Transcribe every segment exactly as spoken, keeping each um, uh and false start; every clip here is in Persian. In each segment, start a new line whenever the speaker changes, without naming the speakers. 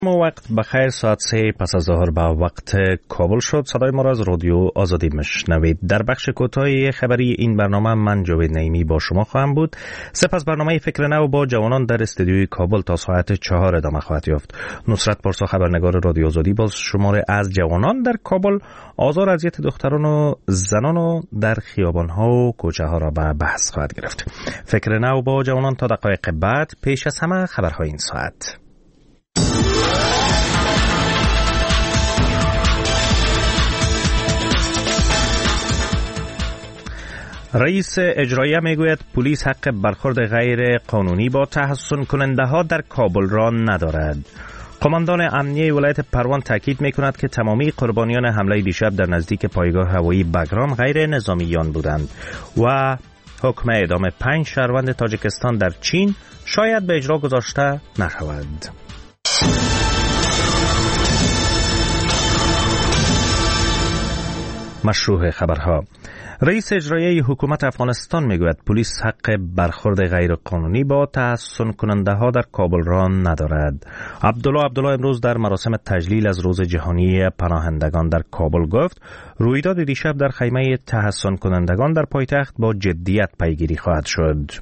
وقت بخیر، ساعت سه پس از ظهر به وقت کابل شد. صدای ما را از رادیو آزادی مشنوید. در بخش کوتاه خبری این برنامه من جاوید نعیمی با شما خواهم بود. سپس برنامه فکر نو با جوانان در استودیوی کابل تا ساعت چهار ادامه خواهد یافت. نصرت پارسا خبرنگار رادیو آزادی باز شماره از جوانان در کابل آزار اذیت دختران و زنان و در خیابان‌ها و کوچه‌ها را به بحث خواهد گرفت. فکر نو با جوانان تا دقایق بعد. پیش از همه خبرهای این ساعت. رئیس اجراییه میگوید پلیس حق برخورد غیر قانونی با تحصن کننده ها در کابل را ندارد. قماندان امنیه ولایت پروان تاکید میکند که تمامی قربانیان حمله دیشب در نزدیک پایگاه هوایی بگرام غیر نظامیان بودند و حکم اعدام پنج شهروند تاجیکستان در چین شاید به اجرا گذاشته نشود. مشروع خبرها. رئیس اجرایی حکومت افغانستان میگوید پلیس حق برخورد غیر قانونی با تحصن کننده ها در کابل را ندارد. عبدالله عبدالله امروز در مراسم تجلیل از روز جهانی پناهندگان در کابل گفت رویداد دیشب در خیمه تحصن کنندگان در پایتخت با جدیت پیگیری خواهد شد.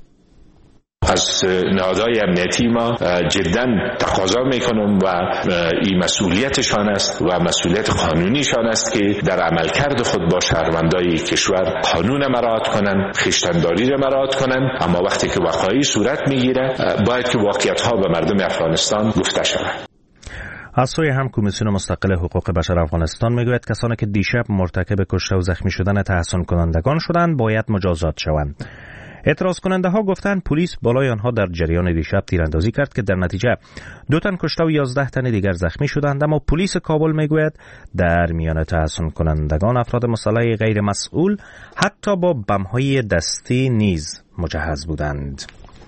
از نهادهای امنیتی ما جدا تقاضا میکنم و این مسئولیتشان است و مسئولیت قانونیشان است که در عملکرد خود با شهروندای کشور قانون مراعات کنند، خویشتن‌داری را مراعات کنند، اما وقتی که وقایعی صورت میگیره باید که واقعیت‌ها به مردم افغانستان گفته شود.
از سوی هم کمیسیون مستقل حقوق بشر افغانستان میگوید کسانی که دیشب مرتکب کشته و زخمی شدن تحصن کنندگان شدند باید مجازات شوند. اعتراض کننده ها گفتند پلیس بالای آنها در جریان دیشب تیراندازی کرد که در نتیجه دو تن کشته و یازده تن دیگر زخمی شدند، اما پلیس کابل میگوید در میان تحصن کنندگان افراد مسلح غیر مسئول حتی با بم‌های دستی نیز مجهز بودند.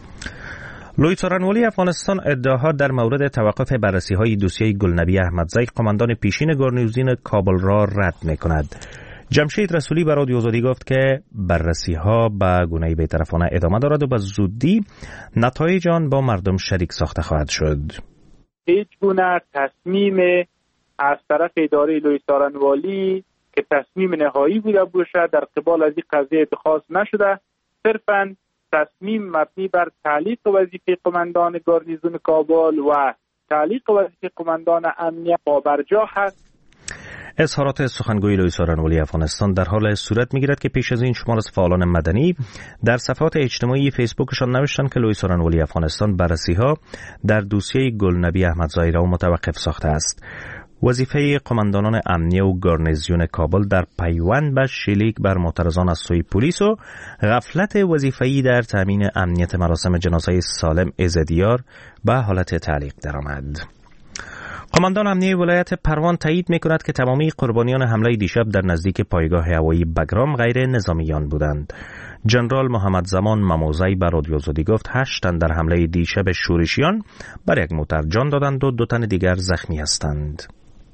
لوی سارنوالی افغانستان ادعاها در مورد توقف بررسی‌های دوسیه گلنبی احمدزی قماندان پیشین گارنیزون کابل را رد می‌کند. جمشید رسولی به رادیو آزادی گفت که بررسی ها به گونه بی‌طرفانه ادامه دارد و به زودی نتایج آن با مردم شریک ساخته خواهد شد.
هیچ گونه تصمیم از طرف اداره لوی سارنوالی که تصمیم نهایی بوده باشد در قبال از این قضیه اتخاذ نشده، صرفاً تصمیم مبنی بر تعلیق وظیفه قماندان گارنیزون کابل و تعلیق وظیفه قماندان امنیت با برجا هست.
اظهارات سخنگوی لوی سارنوالی افغانستان در حال صورت میگیرد که پیش از این شمار از فعالان مدنی در صفحات اجتماعی فیسبوکشان نوشتند که لوی سارنوالی افغانستان بررسی ها در دوسیه گلنبی احمدزی را متوقف ساخته است. وظیفه قماندانان امنیه و گارنیزیون کابل در پیوند به شلیک بر معترضان از سوی پلیس و غفلت وظیفه‌ای در تامین امنیت مراسم جنازه سالم عزدیار به حالت تعلیق درآمد. قماندان امنیه ولایت پروان تایید می‌کند که تمامی قربانیان حمله دیشب در نزدیک پایگاه هوایی بگرام غیر نظامیان بودند. جنرال محمد زمان مموزی به رادیو آزادی گفت هشت تن در حمله دیشب شورشیان بر یک موتر جان دادند و دو تن دیگر زخمی هستند.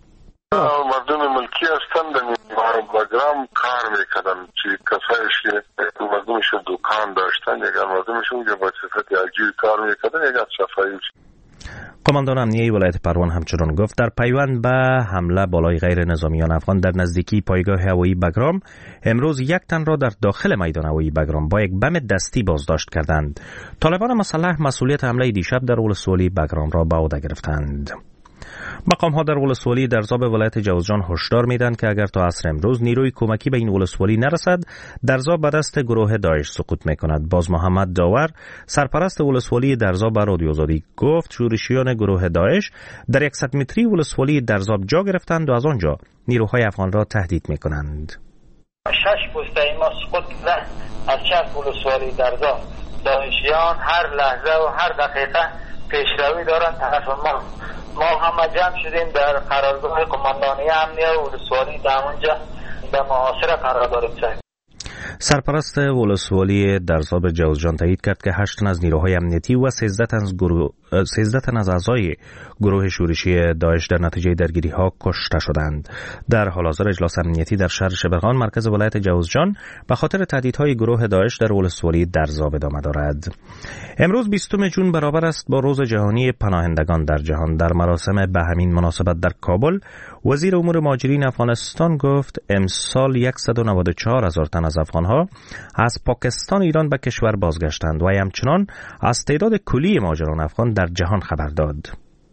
مردم ملکی هستند در بگرام کار میکردن چی کسایش که مردمشون دکان داشتن یا مردمشون که با صفت اجیر کار میکردن یا صفایی.
قماندان امنیه ولایت پروان همچنان گفت در پیوند به حمله بالای غیر نظامیان افغان در نزدیکی پایگاه هوایی بگرام امروز یک تن را در داخل میدان هوایی بگرام با یک بم دستی بازداشت کردند. طالبان مسلح مسئولیت حمله دیشب در ولسوالی بگرام را به عهده گرفتند. مقام ها در ولسوالی درزا به ولایت جوزجان هشدار میدن که اگر تا عصر امروز نیروی کمکی به این ولسوالی نرسد درزا به دست گروه داعش سقوط میکند. باز محمد داور سرپرست ولسوالی درزا به رادیو آزادی گفت شورشیان گروه داعش در صد متری ولسوالی درزا جا گرفتند و از آنجا نیروهای افغان را تهدید میکنند.
شش پوسته ما سقوط کرده از چپ ولسوالی درزا. داعشیان هر لحظه و هر دقیقه پیشروی دارند طرف ما. ما همه جمع شدیم در قرارگاه قماندانی امنیه و ولسوالی در اونجا به محاصره قرار داریم.
سرپرست ولسوالی درزاب جوزجان تایید کرد که هشت تن از نیروهای امنیتی و سیزده تن از گروه سیزده تن از اعضای گروه شورشی داعش در نتیجه درگیری ها کشته شدند. در حال حاضر اجلاس امنیتی در شهر شبرغان مرکز ولایت جوزجان به خاطر تهدیدهای گروه داعش در ولسوالی درزاب ادامه دارد. امروز بیستم ژوئن برابر است با روز جهانی پناهندگان در جهان. در مراسم به همین مناسبت در کابل وزیر امور مهاجرین افغانستان گفت امسال صد و نود و چهار هزار تن از افغانها از پاکستان ایران به کشور بازگشتند و همچنان از تعداد کلی مهاجران افغان در جهان خبر داد.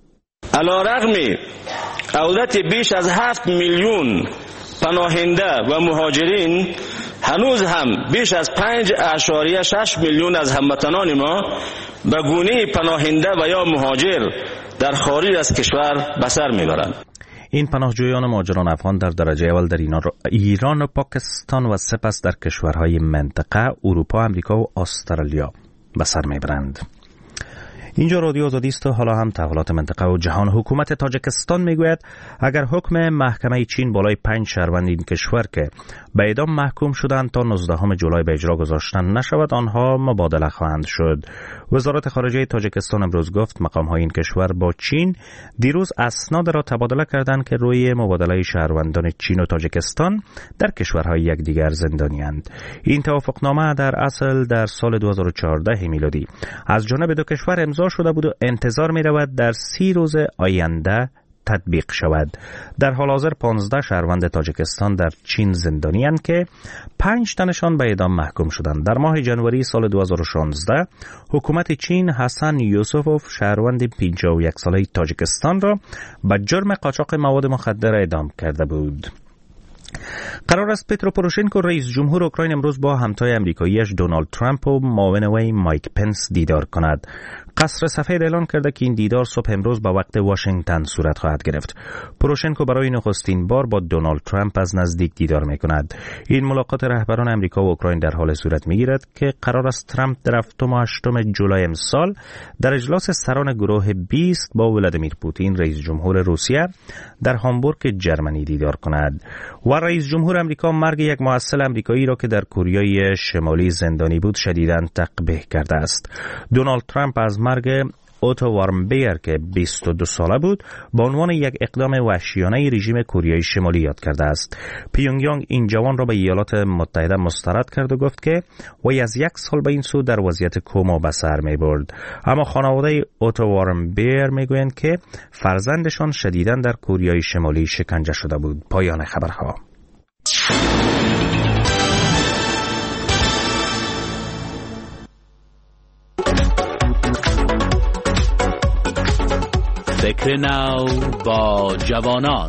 علیرغم عودت بیش از هفت میلیون پناهنده و مهاجرین، هنوز هم بیش از پنج اعشاریه شش میلیون از هموطنان ما به گونه پناهنده و یا مهاجر در خارج از کشور به سر میبرند.
این پناهجویان مهاجران افغان در درجه اول در ایران و پاکستان و سپس در کشورهای منطقه اروپا، امریکا و استرالیا به سر میبرند. اینجا رادیو آزادی است و حالا هم تحولات منطقه و جهان. حکومت تاجیکستان میگوید اگر حکم محکمه چین بالای پنج شهروند این کشور که به اعدام محکوم شدند تا نوزدهم جولای به اجرا گذاشتن نشود، آنها مبادله خواهند شد. وزارت خارجه تاجیکستان امروز گفت مقام‌های این کشور با چین دیروز اسناد را تبادله کردند که روی مبادله شهروندان چین و تاجیکستان در کشورهای یکدیگر زندانی‌اند. این توافقنامه در اصل در سال دو هزار و چهارده میلادی از جانب دو کشور امضا شده بود و انتظار می‌رود در سی روز آینده تطبیق شود. در حال حاضر پانزده شهروند تاجیکستان در چین زندانی‌اند که پنج تنشان به اعدام محکوم شدند. در ماه ژانویه سال دو هزار و شانزده حکومت چین حسن یوسفوف شهروند پنجاه و یک ساله تاجیکستان را به جرم قاچاق مواد مخدر اعدام کرده بود. قرار است پترو پوروشنکو رئیس جمهور اوکراین امروز با همتای امریکاییش دونالد ترامپ و معاون وی مایک پنس دیدار کند. قصر سفید اعلان کرده که این دیدار صبح امروز به وقت واشنگتن صورت خواهد گرفت. پوروشنکو برای نخستین بار با دونالد ترامپ از نزدیک دیدار می‌کند. این ملاقات رهبران امریکا و اوکراین در حال صورت می‌گیرد که قرار است ترامپ در هفتم و هشتم جولای امسال در اجلاس سران گروه بیست با ولادیمیر پوتین رئیس جمهور روسیه در هامبورگ جرمنی دیدار کند. و رئیس جمهور امریکا مرگ یک محصل امریکایی را که در کره شمالی زندانی بود شدیداً تقبیح کرده است. دونالد ترامپ از مرگ اوتو وارمبیر که بیست و دو ساله بود با عنوان یک اقدام وحشیانه رژیم کره شمالی یاد کرده است. پیونگیانگ این جوان را به ایالات متحده مسترد کرد و گفت که وی از یک سال به این سو در وضعیت کما به سر می برد. اما خانواده اوتو وارمبیر می گویند که فرزندشان شدیداً در کره شمالی شکنجه شده بود. پایان خبرها.
فکر نو با جوانان.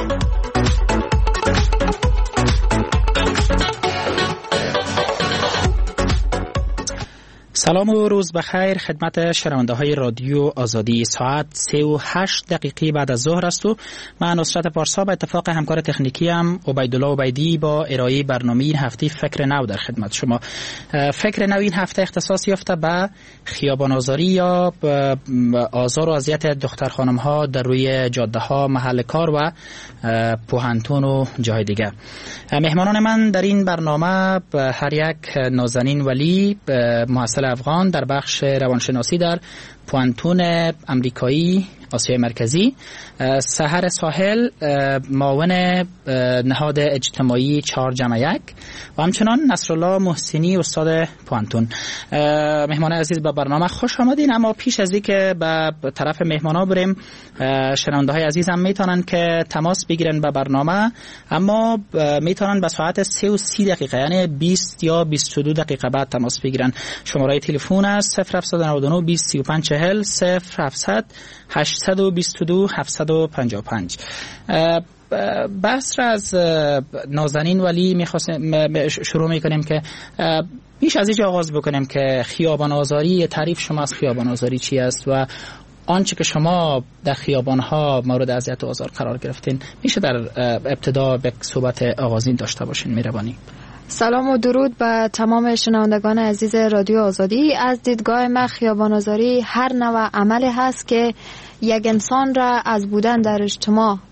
سلام و روز بخیر خدمت شنونده های رادیو آزادی. ساعت سه و هشت دقیقه بعد از ظهر است و من نصرت پارسا به اتفاق همکار تکنیکی هم عبیدالله عبیدی با ارائه برنامه این هفته فکر نو در خدمت شما. فکر نو این هفته اختصاص یافته به خیابان آزاری یا آزار و اذیت دختر خانم ها در روی جاده ها، محل کار و پوهنتون و جای دیگه. مهمانان من در این برنامه هر یک نازنین ولی محصل افغان در بخش روانشناسی در پوهنتون امریکایی آسیای مرکزی، سحر ساحل معاون نهاد اجتماعی چهار جمع یک و همچنان نصرالله محسنی استاد پوهنتون. مهمان عزیز به برنامه خوش آمدین. اما پیش از اینکه به طرف مهمانا بریم، شنونده های عزیز هم میتونن که تماس بگیرن به برنامه، اما میتونن به ساعت سه و سی دقیقه یعنی بیست یا بیست و دو دقیقه بعد تماس بگیرن. شماره تلفن است صفر هفت نه نه بیست سی و پنج چهل صفر هفتصد هشتصد و بیست و دو هفتصد و پنجاه و پنج. بحث را از نازنین ولی میخواستیم شروع میکنیم که بیش از اینجا آغاز بکنیم که خیابان آزاری، تعریف شما از خیابان آزاری چی است و آنچه که شما در خیابان ها مورد اذیت و آزار قرار گرفتین میشه در ابتدا به صحبت آغازین داشته باشین؟ مهربانی.
سلام و درود به تمام شنوندگان عزیز رادیو آزادی. از دیدگاه من خیابان آزاری هر نوع عملی هست که یک انسان را از بودن در اجتماع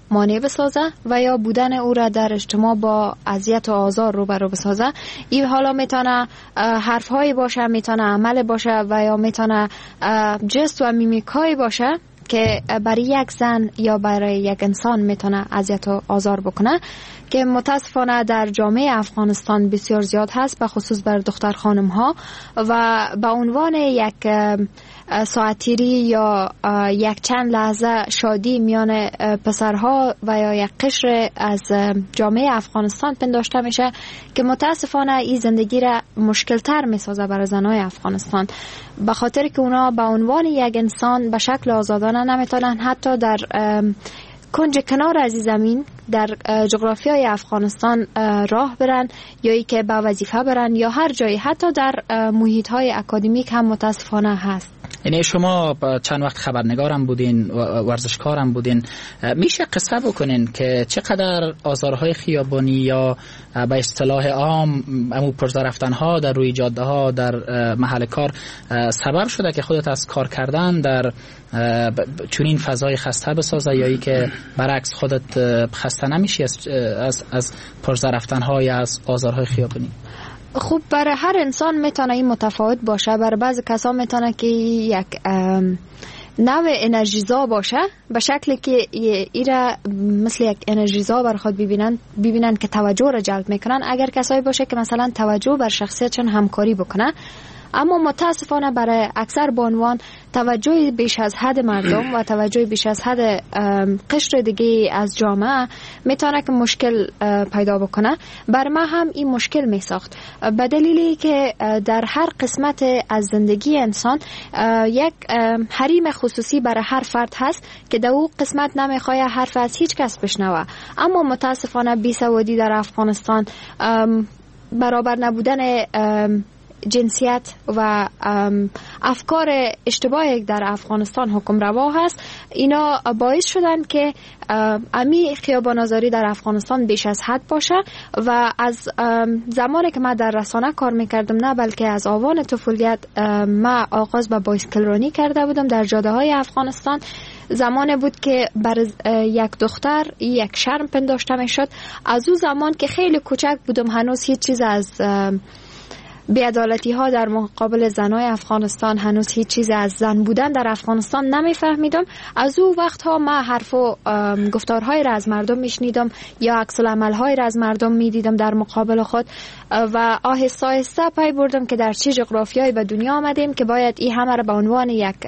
مانع بسازه و یا بودن او را در اجتماع با اذیت و آزار روبرو بسازه. این حالا میتونه حرفهایی باشه، میتونه عمل باشه و یا میتونه جست و میمیکایی باشه که برای یک زن یا برای یک انسان میتونه اذیت و آزار بکنه، که متاسفانه در جامعه افغانستان بسیار زیاد هست، به خصوص بر دختر خانم ها، و به عنوان یک ساعتیری یا یک چند لحظه شادی میان پسرها و یا یک قشر از جامعه افغانستان پنداشته میشه، که متاسفانه این زندگی را مشکل تر میسازه برای زنای افغانستان، به خاطر که اونا به عنوان یک انسان به شکل آزادانه نمیتونن حتی در کنج کنار از زمین در جغرافیای افغانستان راه برن یا ای که به وظیفه برن یا هر جایی، حتی در محیط های اکادمیک هم متاسفانه هست.
یعنی شما چند وقت خبرنگارم بودین، ورزشکارم بودین، میشه قصه بکنین که چقدر آزارهای خیابانی یا به اصطلاح عام امو پرزا رفتنها در روی جاده ها در محل کار سبب شده که خودت از کار کردن در چنین فضای خسته بسازه، یا ای که برعکس خودت خسته نمیشی از از, از پرزا رفتنها یا از آزارهای خیابانی؟
خوب، برای هر انسان میتونه این متفاوت باشه. برای بعضی کسا میتونه که یک نوع انرژیزا باشه، به شکلی که ایره مثل یک انرژیزا بر خود ببینن ببینن که توجه را جلب میکنن. اگر کسایی باشه که مثلا توجه بر شخصیتشون همکاری بکنه، اما متاسفانه برای اکثر بانوان توجه بیش از حد مردم و توجه بیش از حد قشر دیگه از جامعه میتونه که مشکل پیدا بکنه. بر ما هم این مشکل می ساخت، به دلیلی که در هر قسمت از زندگی انسان یک حریم خصوصی برای هر فرد هست که در او قسمت نمیخواه حرف از هیچ کس بشنوه. اما متاسفانه بیسوادی در افغانستان، برابر نبودن جنسیت و افکار اشتباهی در افغانستان حکم روا هست، اینا باعث شدن که امی خیابان آزاری در افغانستان بیش از حد باشه. و از زمانی که من در رسانه کار میکردم، نه بلکه از آوان طفولیت، من آغاز به بایسکل رانی کرده بودم در جاده های افغانستان. زمانی بود که بر یک دختر یک شرم پنداشته میشد. از او زمان که خیلی کوچک بودم، هنوز هیچ چیز از بی‌عدالتی ها در مقابل زنای افغانستان، هنوز هیچ چیز از زن بودن در افغانستان نمیفهمیدم. از او وقت ها من حرف و گفتارهای را از مردم میشنیدم یا عکس العمل های را از مردم میدیدم در مقابل خود، و آهسته آهسته پی بردم که در چه جغرافیایی به دنیا آمدیم که باید این همه را به عنوان یک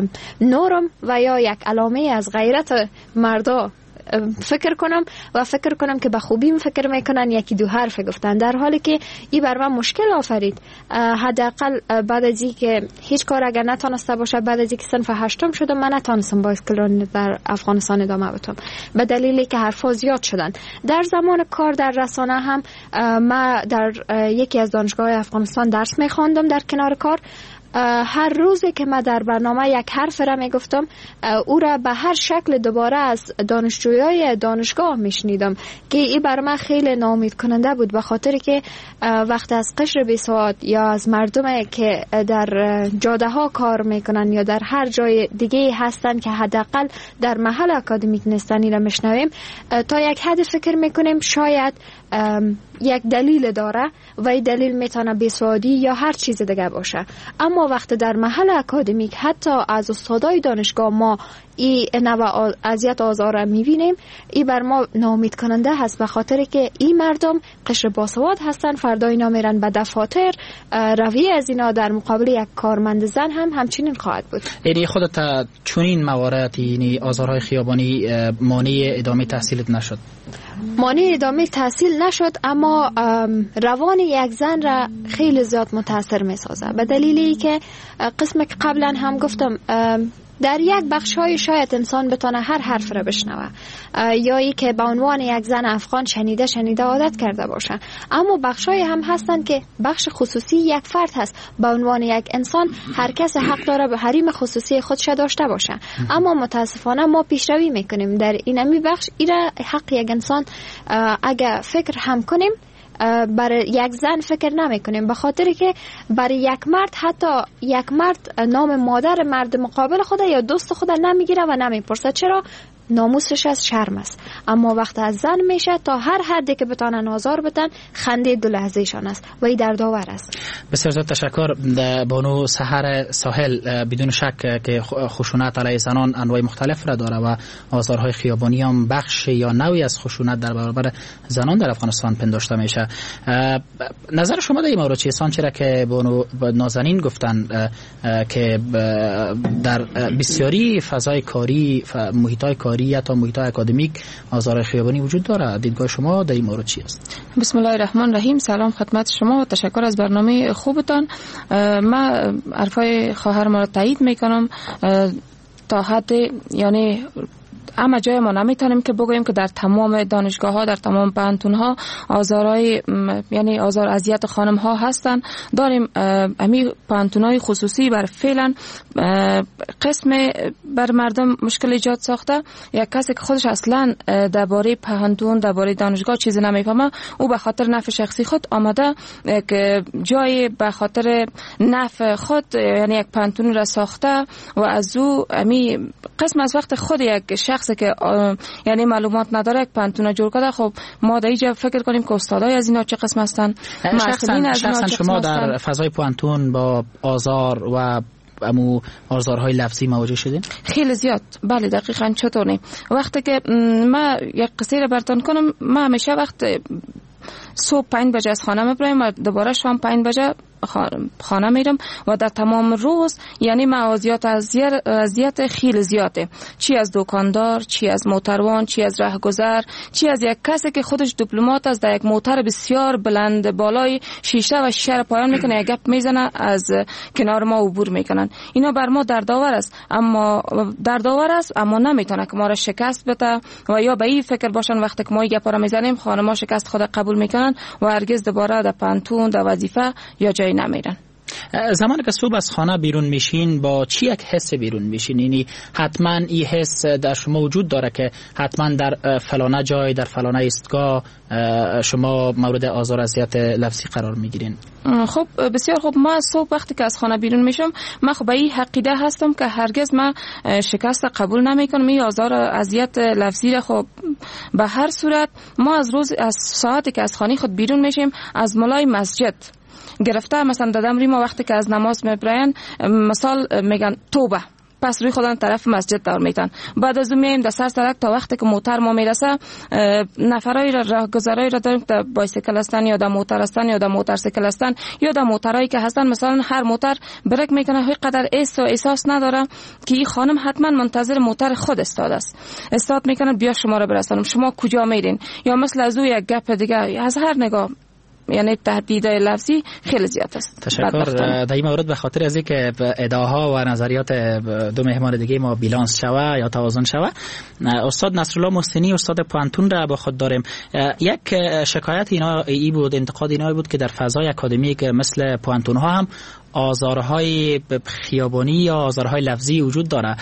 نورم و یا یک علامه از غیرت مردا فکر کنم و فکر کنم که به خوبی فکر میکنن یکی دو حرف گفتن، در حالی که این بر من مشکل آفرید. حداقل بعد از این که هیچ کار اگر نتونسته باشه، بعد از این که صنف هشتم شدم، من نتونستم بایسکل رانی در افغانستان ادامه بدم به دلیلی که حرفا زیاد شدن. در زمان کار در رسانه هم من در یکی از دانشگاه افغانستان درس میخواندم در کنار کار. هر روزی که من در برنامه یک حرف را می گفتم، او را به هر شکل دوباره از دانشجویای دانشگاه می شنیدم که این بر من خیلی ناامید کننده بود، به خاطر که وقت از قشر بیسواد یا از مردم که در جاده ها کار میکنن یا در هر جای دیگه هستن که حداقل در محل اکادمیک نیستن را میشنویم، تا یک حد فکر میکنیم شاید یک دلیل داره و این دلیل میتونه بیسوادی یا هر چیز دیگه باشه. اما وقت در محل اکادمیک حتی از استادای دانشگاه ما این نوع اذیت آزار را میبینیم، این بر ما ناامید کننده هست، به خاطر که این مردم قشر باسواد هستن، فردا اینا میرن به دفاتر، رویه از اینا در مقابل یک کارمند زن هم همچنین خواهد بود.
یعنی خودت چنین موارد، یعنی آزارهای خیابانی، مانع ادامه تحصیلت نشد؟
مانع ادامه تحصیل نشد، اما روان یک زن را خیلی زیاد متاثر میسازه، به دلیلی که قسم که قبلا هم گفتم، در یک بخش‌های شاید انسان بتونه هر حرف را بشنوه یا ای که به عنوان یک زن افغان شنیده شنیده عادت کرده باشه، اما بخش‌های هم هستن که بخش خصوصی یک فرد هست، به عنوان یک انسان هر کس حق داره به حریم خصوصی خودش داشته باشه. اما متاسفانه ما پیشروی میکنیم در اینمی بخش، ایره حق یک انسان اگه فکر هم کنیم برای یک زن فکر نمی کنیم، به خاطر که برای یک مرد حتی یک مرد نام مادر مرد مقابل خود یا دوست خود نمیگیره و نمیپرسه. چرا؟ ناموسش از شرم است، اما وقت از زن میشه تا هر حدی که بتانن آزار بدن خنده دو لحظهشان است و این در داور است.
بسیار زیاد تشکر بانو سحر ساحل. بدون شک که خشونت علیه زنان انواع مختلف را داره و آزارهای خیابانی هم بخش یا نوعی از خشونت در برابر زنان در افغانستان پنداشته میشه. نظر شما در این مورد چیست؟ آنچه که بانو نازنین گفتن که در بسیاری فضای کاری، محیطای کاری یا تا محیطای اکادمیک آزار خیابانی وجود داره، دیدگاه شما در این مورد چی است؟
بسم الله الرحمن الرحیم. سلام خدمت شما و تشکر از برنامه خوبتان. من حرفای خواهر ما را تایید میکنم تا حد، یعنی اما جای ما نمیتونیم که بگوییم که در تمام دانشگاه ها، در تمام پانتون ها آزارهای، یعنی آزار اذیت خانم ها هستن. داریم امی پانتون های خصوصی بر فعلا قسم بر مردم مشکل ایجاد ساخته. یک کسی که خودش اصلا درباره پانتون، درباره دانشگاه چیزی نمیفهمه، او به خاطر نفع شخصی خود آمده که جای به خاطر نفع خود یعنی یک پانتون را ساخته و از او امی قسم از وقت خود یک شخصی که یعنی معلومات نداره یک پانتون جور کرده. خب ما در اینجا فکر کنیم که استادای از اینا چه قسم هستن؟
شخصا, شخصا شما در فضای پانتون با آزار و امو آزارهای لفظی مواجه شدین؟
خیلی زیاد. بله دقیقاً. چطور نه؟ وقتی که ما یک قصه را براتون کنم، ما همیشه وقت صبح پنج بجه از خانه میبرم و دوباره شام پنج بجه خانه میرم و در تمام روز یعنی معاذیات اذیت خیلی زیاده، چی از دکاندار، چی از موتروان، چی از راهگذر، چی از یک کسی که خودش دیپلمات است در یک موتر بسیار بلند بالای شیشه و شیشه را پایان میکنه، یک گپ میزنه از کنار ما عبور میکنن. اینا بر ما دردآور است، اما دردآور است اما نمیتونه که ما را شکست بده و یا به این فکر باشن وقتی که ما این گپا را میزنیم خانم‌ها شکست خود قبول میکنن و هرگز دوباره در پانتون، در وظیفه یا جای نمیرن.
زمانی که صبح از خانه بیرون میشین با چی یک حس بیرون میشین؟ یعنی حتما این حس در شما وجود داره که حتما در فلانه جای، در فلانه ایستگاه شما مورد آزار اذیت لفظی قرار میگیرین؟
خب بسیار خوب. ما صبح وقتی که از خانه بیرون میشم من خب به این عقیده هستم که هرگز من شکست قبول نمیکنم. این آزار اذیت لفظی را خب به هر صورت ما از روز از ساعتی که از خانه خود بیرون میشیم از ملای مسجد گرفته، مثلا دادم ری ما وقتی که از نماز میبرین مثال میگن توبه، پس روی خودان طرف مسجد دار میتن. بعد از اون میایم در سر سرک تا وقتی که موتر ما میرسه نفرای را راهگذرای را داریم که بایسیکل هستن یا در موتر هستن یا در موتورسیکل هستن یا در موترایی که هستن، مثلا هر موتر بریک میکنه هیچ قدر ایست و احساس نداره که این خانم حتما منتظر موتر خود استاد است. استاد میکنه بیا شما را برسانم، شما کجا میرین؟ یا مثل از او یک گپ دیگه از هر نگاه یعنی تهدیدهای لفظی خیلی زیاد است.
تشکر. در این مورد به خاطر از اینکه ادعاها و نظریات دو مهمان دیگه ما بیلانس شوه یا توازن شوه، استاد نصرالله محسنی استاد پانتون را با خود داریم. یک شکایت اینا ای بود، انتقاد اینا بود که در فضای اکادمیک مثل پانتون ها هم آزارهای خیابانی یا آزارهای لفظی وجود داره.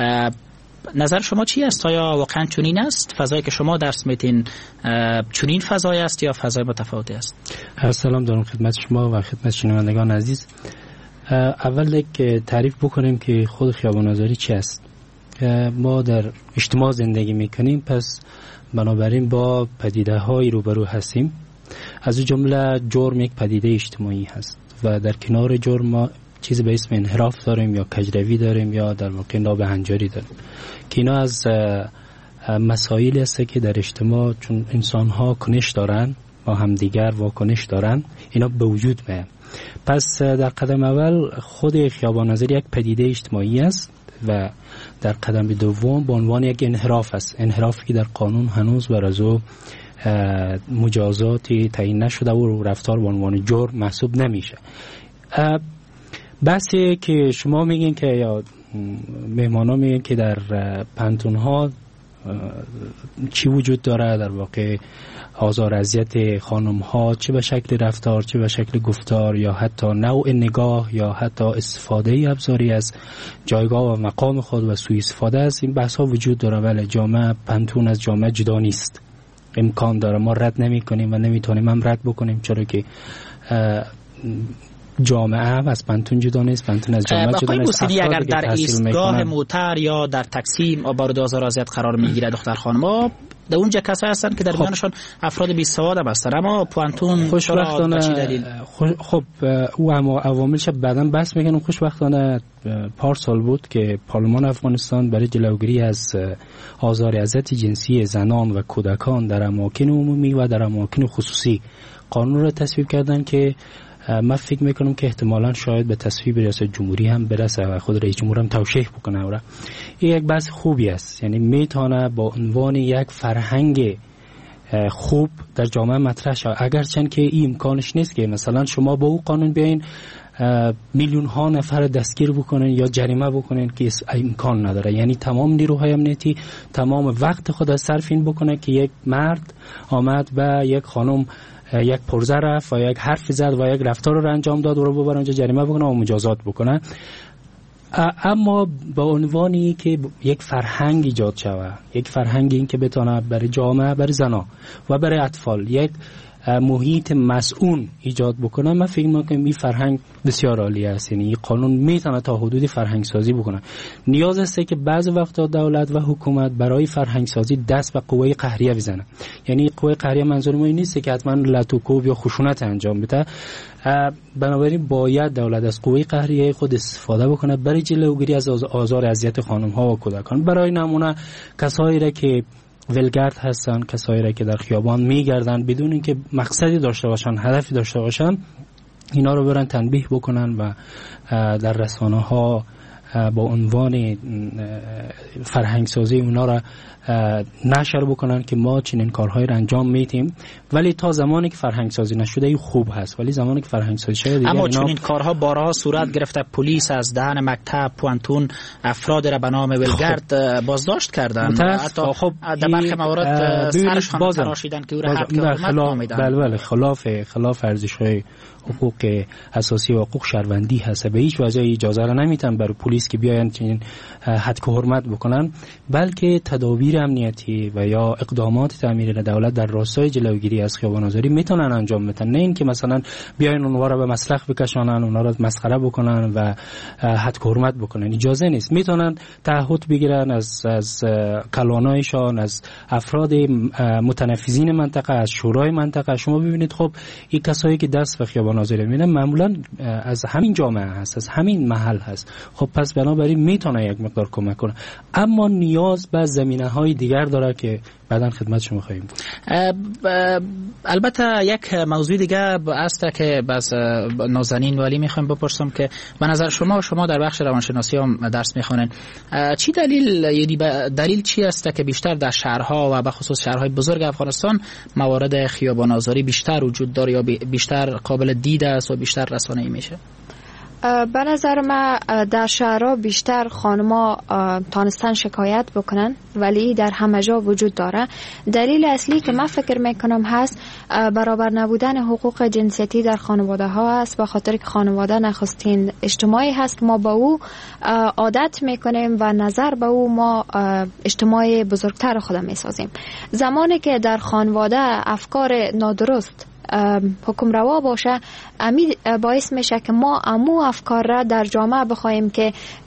نظر شما چی است؟ آیا واقعا چنین است؟ فضایی که شما درس میتین چنین فضایی است یا فضای متفاوتی است؟
سلام دارم خدمت شما و خدمت شنوندگان عزیز. اول یک تعریف بکنیم که خود خیابان آزاری چی است. ما در اجتماع زندگی میکنیم، پس بنابراین با پدیده های روبرو هستیم. از اون جمله جرم یک پدیده اجتماعی هست و در کنار جرم ما چیزی به اسم انحراف داریم یا کجروی داریم یا در واقع نابهنجاری داریم که اینا از مسائلی هست که در اجتماع چون انسان ها کنش دارن با همدیگر واکنش دارن اینا به وجود میاد. پس در قدم اول خود خیابان آزاری یک پدیده اجتماعی است و در قدم دوم به عنوان یک انحراف است، انحرافی که در قانون هنوز بر از او مجازاتی تعیین نشده و رفتار به عنوان جرم محسوب نمیشه. بحثی که شما میگین که یا مهمانا میگین که در پانتون ها چی وجود داره، در واقع آزار اذیت خانم ها چه به شکل رفتار چه به شکل گفتار یا حتی نوع نگاه یا حتی استفاده ابزاری از جایگاه و مقام خود و سوء استفاده از این بحث ها وجود داره، ولی جامعه پانتون از جامعه جدا نیست، امکان داره، ما رد نمی کنیم و نمی تونیم هم رد بکنیم، چرا که جامعه و از پانتون جدا نیست، پانتون از جامعه جدا نیست.
اگر در ایستگاه موتر یا در تاکسی مورد آزار و اذیت قرار میگیره دختر خانم‌ها، در اونجا کسایی هستن که در میانشان افراد بی سواد هم هستن، اما پوانتون
خوشبختانه خب او اما عواملش بعداً بحث میکنم. خوشبختانه پارسال بود که پارلمان افغانستان برای جلوگیری از آزار و اذیت جنسی زنان و کودکان در اماکن عمومی و در اماکن خصوصی قانون را تصویب کردن که من فکر میکنم که احتمالاً شاید به تصویب ریاست جمهوری هم برسه و خود رئیس جمهور هم توشیح بکنه. و این یک بحث خوبی است، یعنی میتونه با عنوان یک فرهنگ خوب در جامعه مطرح شود، اگرچند که این امکانش نیست که مثلا شما با او قانون بیاین میلیون ها نفر دستگیر بکنن یا جریمه بکنن که امکان نداره. یعنی تمام نیروهای امنیتی تمام وقت خود صرف این بکنه که یک مرد آمد و یک خانم یک پرزه رفت و یک حرف زد و یک رفتار رو انجام داد و رو ببرن اونجا جریمه بکنن و مجازات بکنن. اما با عنوانی که یک فرهنگ ایجاد شود، یک فرهنگ این که بتونه برای جامعه، برای زنا و برای اطفال یک محیط مسئول ایجاد بکنه، من فکر میکنم این فرهنگ بسیار عالی است. یعنی این قانون میتونه تا حدودی فرهنگ سازی بکنه. نیاز است که بعض وقتا دولت و حکومت برای فرهنگ سازی دست به قوه قهریه بزنه. یعنی قوه قهریه منظور ما این نیست که حتما لطوکوب یا خشونت انجام بده، بنابراین باید دولت از قوه قهریه خود استفاده بکنه برای جلوگیری از آزار و اذیت خانم ها و کودکان. برای نمونه کسایی را که ولگرد هستن، کسایی را که در خیابان میگردن بدون اینکه مقصدی داشته باشن، هدفی داشته باشن، اینا رو برن تنبیه بکنن و در رسانه ها با عنوان فرهنگ سازی اونا را نشر بکنن که ما چنین کارهای را انجام میدیم. ولی تا زمانی که فرهنگ سازی نشده این خوب هست، ولی زمانی که فرهنگ سازی شده دیگه
اما چنین کارها بارها صورت گرفته. پلیس از دهن مکتب پوانتون افراد را به نام ولگرد خب. بازداشت کردن، حتی خب در برخی موارد سرشان تراشیدن که او را حق حرمت نامیدن.
بله بله خلاف خلاف ارزش‌های حقوق اساسی و حقوق شهروندی هست. به هیچ وجه اجازه را نمیدن برای پلیس که بیاین چنین حد که حرمت بکنن، بلکه تدابیر امنیتی و یا اقدامات تعمیری دولت در راستای جلوگیری از خیابان آزاری میتونن انجام بدن. نه اینکه مثلا بیاین اونها را به مسلخ بکشانن، اونها را مسخره بکنن و حد که حرمت بکنن. اجازه نیست. میتونن تعهد بگیرن از از کلانایشان، از افراد متنفذین منطقه، از شورای منطقه. شما ببینید خب این کسایی که دست به خیابان آزاری میبینن معمولا از همین جامعه هست، از همین محل هست. خب پس بنابراین میتونه یک مقدار کمک کنه، اما نیاز به زمینه‌های دیگر داره که بعداً خدمت شما خواهیم بود.
البته یک موضوع دیگه است که باز نازنین ولی میخوایم بپرسم که به نظر شما شما در بخش روانشناسی هم درس میخونین، چی دلیل یعنی دلیل چی است که بیشتر در شهرها و به خصوص شهرهای بزرگ افغانستان موارد خیابان آزاری بیشتر وجود داره یا بیشتر قابل دید است و بیشتر رسانه‌ای میشه؟
به نظر من در شهرها بیشتر خانما تانستن شکایت بکنن، ولی در همه جا وجود داره. دلیل اصلی که من فکر میکنم هست برابر نبودن حقوق جنسیتی در خانواده ها است، به خاطر که خانواده نخستین اجتماعی هست که ما با او عادت میکنیم و نظر به او ما اجتماع بزرگتر خودم میسازیم. زمانی که در خانواده افکار نادرست حکم روا باشه، امی باعث میشه که ما امو افکار را در جامعه بخوایم که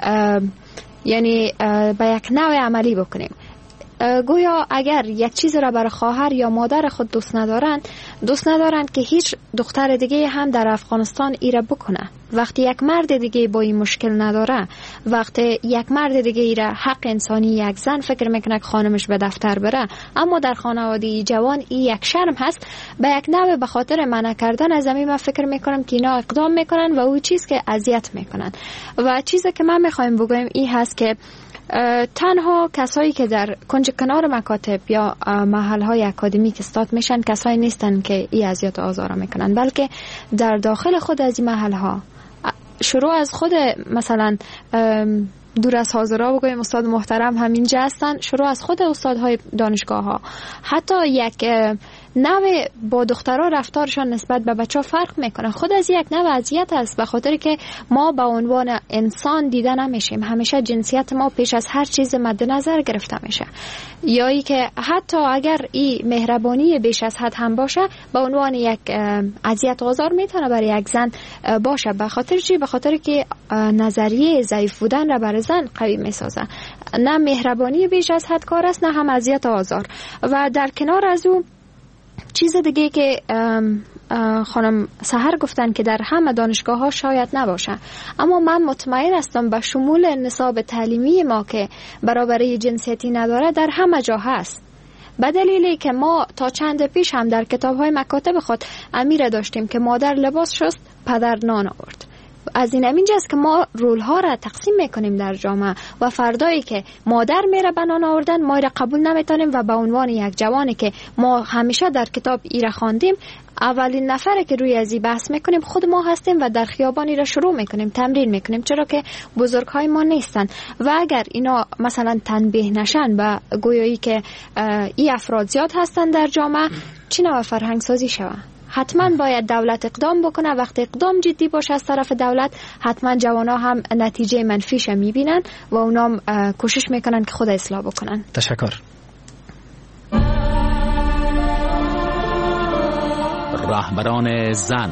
یعنی به یک نوع عملی بکنیم. گویا اگر یک چیز را برای خواهر یا مادر خود دوست ندارند دوست ندارند که هیچ دختر دیگه هم در افغانستان ایره بکنه. وقتی یک مرد دیگه با این مشکل نداره، وقتی یک مرد دیگه ایره حق انسانی یک زن فکر میکنه که خانمش به دفتر بره، اما در خانواده جوان این یک شرم هست، به یک نوع به خاطر منع کردن از زمین من فکر میکنم که اینا اقدام میکنن و اون چیز که اذیت میکنن. و چیزی که من میخوایم بگویم این هست که تنها کسایی که در کنج کنار مکاتب یا محل‌های اکادمیک استاد میشن کسایی نیستن که این اذیت و آزار میکنن، بلکه در داخل خود از این محل‌ها شروع از خود مثلا دور از حاضرها بگویم استاد محترم همینجا هستن، شروع از خود استادهای دانشگاه ها، حتی یک نوع با دخترها رفتارشان نسبت به بچه ها فرق میکنه. خود از یک نوع اذیت است، به خاطر که ما به عنوان انسان دیده نمیشیم، همیشه جنسیت ما پیش از هر چیز مد نظر گرفته میشه. یا ای که حتی اگر این مهربانی بیش از حد هم باشه، به عنوان یک اذیت آزار میتونه برای یک زن باشه. به خاطر چی؟ به خاطر که نظریه ضعیف بودن را برای زن قوی میسازه. نه مهربانی بیش از حد کار است، نه هم اذیت آزار. و در کنار از اون چیز دیگه که خانم سحر گفتن که در همه دانشگاه ها شاید نباشه، اما من مطمئن هستم به شمول نصاب تعلیمی ما که برابری جنسیتی نداره در همه جا هست. به دلیلی که ما تا چند پیش هم در کتاب های مکاتب خود امیر داشتیم که مادر لباس شست، پدر نان آورد. از این همینجاست که ما رول ها را تقسیم میکنیم در جامعه و فردایی که مادر میره بنان آوردن ما را قبول نمیتونیم و به عنوان یک جوانی که ما همیشه در کتاب ایره خواندیم، اولین نفره که روی ازی بحث میکنیم خود ما هستیم و در خیابانی را شروع میکنیم تمرین میکنیم، چرا که بزرگ های ما نیستن. و اگر اینا مثلا تنبیه نشن و گویایی که این افراد زیاد هستن در جامعه، چی نوع فرهنگ سازی شود؟ حتما باید دولت اقدام بکنه. وقتی اقدام جدی باشه از طرف دولت، حتما جوانا هم نتیجه منفیش میبینن و اونام کوشش میکنن که خود اصلاح بکنن.
تشکر.
رهبران زن.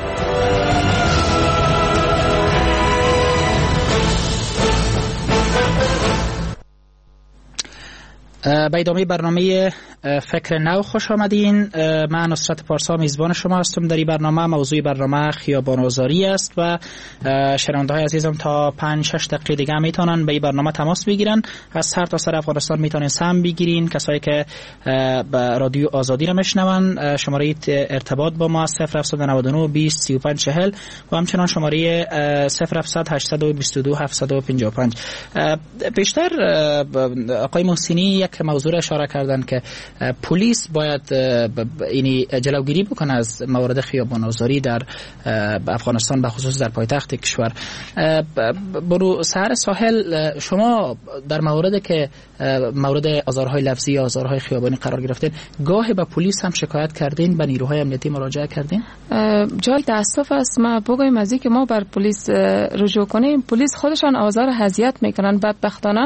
به ادامه برنامه فکر نو خوش آمدین. من نصرت پارسا میزبان شما هستم. در این برنامه موضوع برنامه خیابان آزاری است و شنونده های عزیزم تا پنج شش دقیقه دیگه میتونن به این برنامه تماس بگیرن. از هر تا سر افغانستان میتونن سهم بگیرین. کسایی که به رادیو آزادی را میشنون، شماره ارتباط با ما صفر هفت نه نه بیست سی و پنج چهل و همچنان شماره صفر هفت هشت دو دو هفت پنج پنج. بیشتر آقای محسنی یک موضوع اشاره کردن که پلیس باید اینی جلوگیری بکنه از موارد خیابان آزاری در افغانستان، به خصوص در پایتخت کشور. برو سحر ساحل، شما در موردی که مورد آزارهای لفظی یا آزارهای خیابانی قرار گرفتین، گاهی به پلیس هم شکایت کردین، به نیروهای امنیتی مراجعه کردین؟
جای تاسف است ما بگویم از اینکه ما بر پلیس رجوع کنیم، پلیس خودشان آزار اذیت میکنن بدبختانه.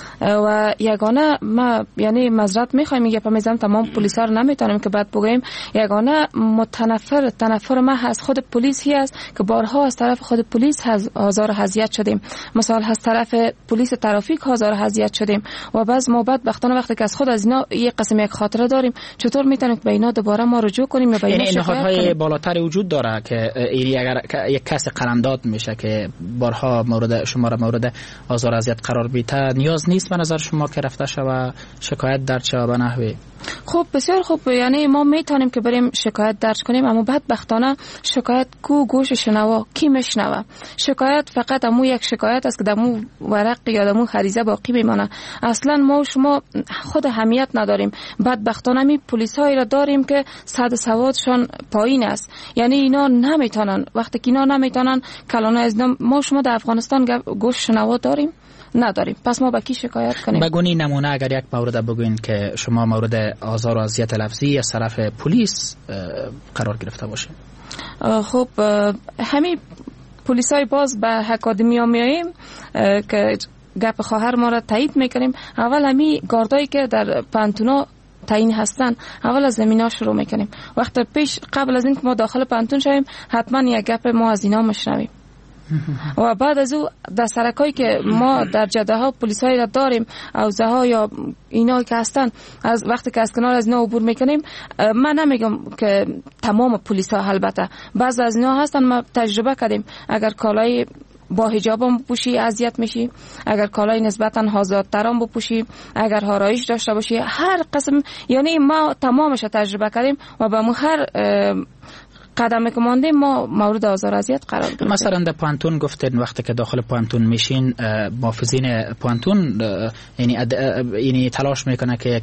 و یگانه ما یعنی معذرت میخوایم میگه پمیزم تمام پلیسا رو نمیتونیم که بعد بگویم، یگانه متنفر تنفر ما از خود پلیس هی است که بارها از طرف خود پلیس آزار اذیت شدیم. مثلا از طرف پلیس ترافیک آزار اذیت شدیم و بعض ما بدبختانه وقتی که از خود از اینا یک قسم یک خاطره داریم، چطور میتونیم به اینا دوباره ما رجوع کنیم یا به اینا شکایت کنیم؟
نهادهای بالاتر وجود داره که اگر یک کس قلمداد میشه که بارها مورد شما را مورد آزار اذیت قرار میده، نیاز نیست به نظر شما که رفته شوه شکایت درج شوه به نحوی؟
خب بسیار خوب، یعنی ما میتونیم که بریم شکایت درج کنیم، اما بدبختانه شکایت کو گوش شنوا کی میشنوه؟ شکایت فقط امو یک شکایت است که دمو ورق یا دمو خریزه باقی میمانه. اصلا ما و شما خود اهمیت نداریم. بدبختانه می پلیسایی را داریم که صد سوادشان پایین است، یعنی اینا نمیتونن. وقتی که اینا نمیتونن کلانه از ما شما در افغانستان گوش شنوا داریم؟ نداریم. پس ما با کی شکایت کنیم؟
بگونی نمونه اگر یک مورد بگوین که شما مورد آزار و اذیت لفظی از طرف پلیس قرار گرفته باشه.
خب همین پلیسای باز به اکادمی ها میاییم که گپ خواهر ما را تایید میکنیم. اول همین گاردایی که در پانتونا تعیین هستن، اول از زمینا شروع میکنیم. وقت پیش قبل از اینکه ما داخل پانتون شویم حتما یک گپ ما از اینا میشنویم و بعد از او در سرکایی که ما در جاده ها پلیسایی را داریم، حوزه ها یا اینا که هستن، از وقتی که از کنار از اینا عبور میکنیم، من نمیگم که تمام پلیس ها، البته بعض از اینا هستن ما تجربه کردیم، اگر کالای با حجاب هم بپوشی اذیت میشی، اگر کالای نسبتا آزادترام بپوشی، اگر آرایش داشته باشی، هر قسم، یعنی ما تمامش تجربه کردیم و به مو هر قدم که مانده ما مورد آزار اذیت قرار گرفتیم.
مثلا در پانتون گفتین وقتی که داخل پانتون میشین محافظین پانتون یعنی یعنی تلاش میکنه که یک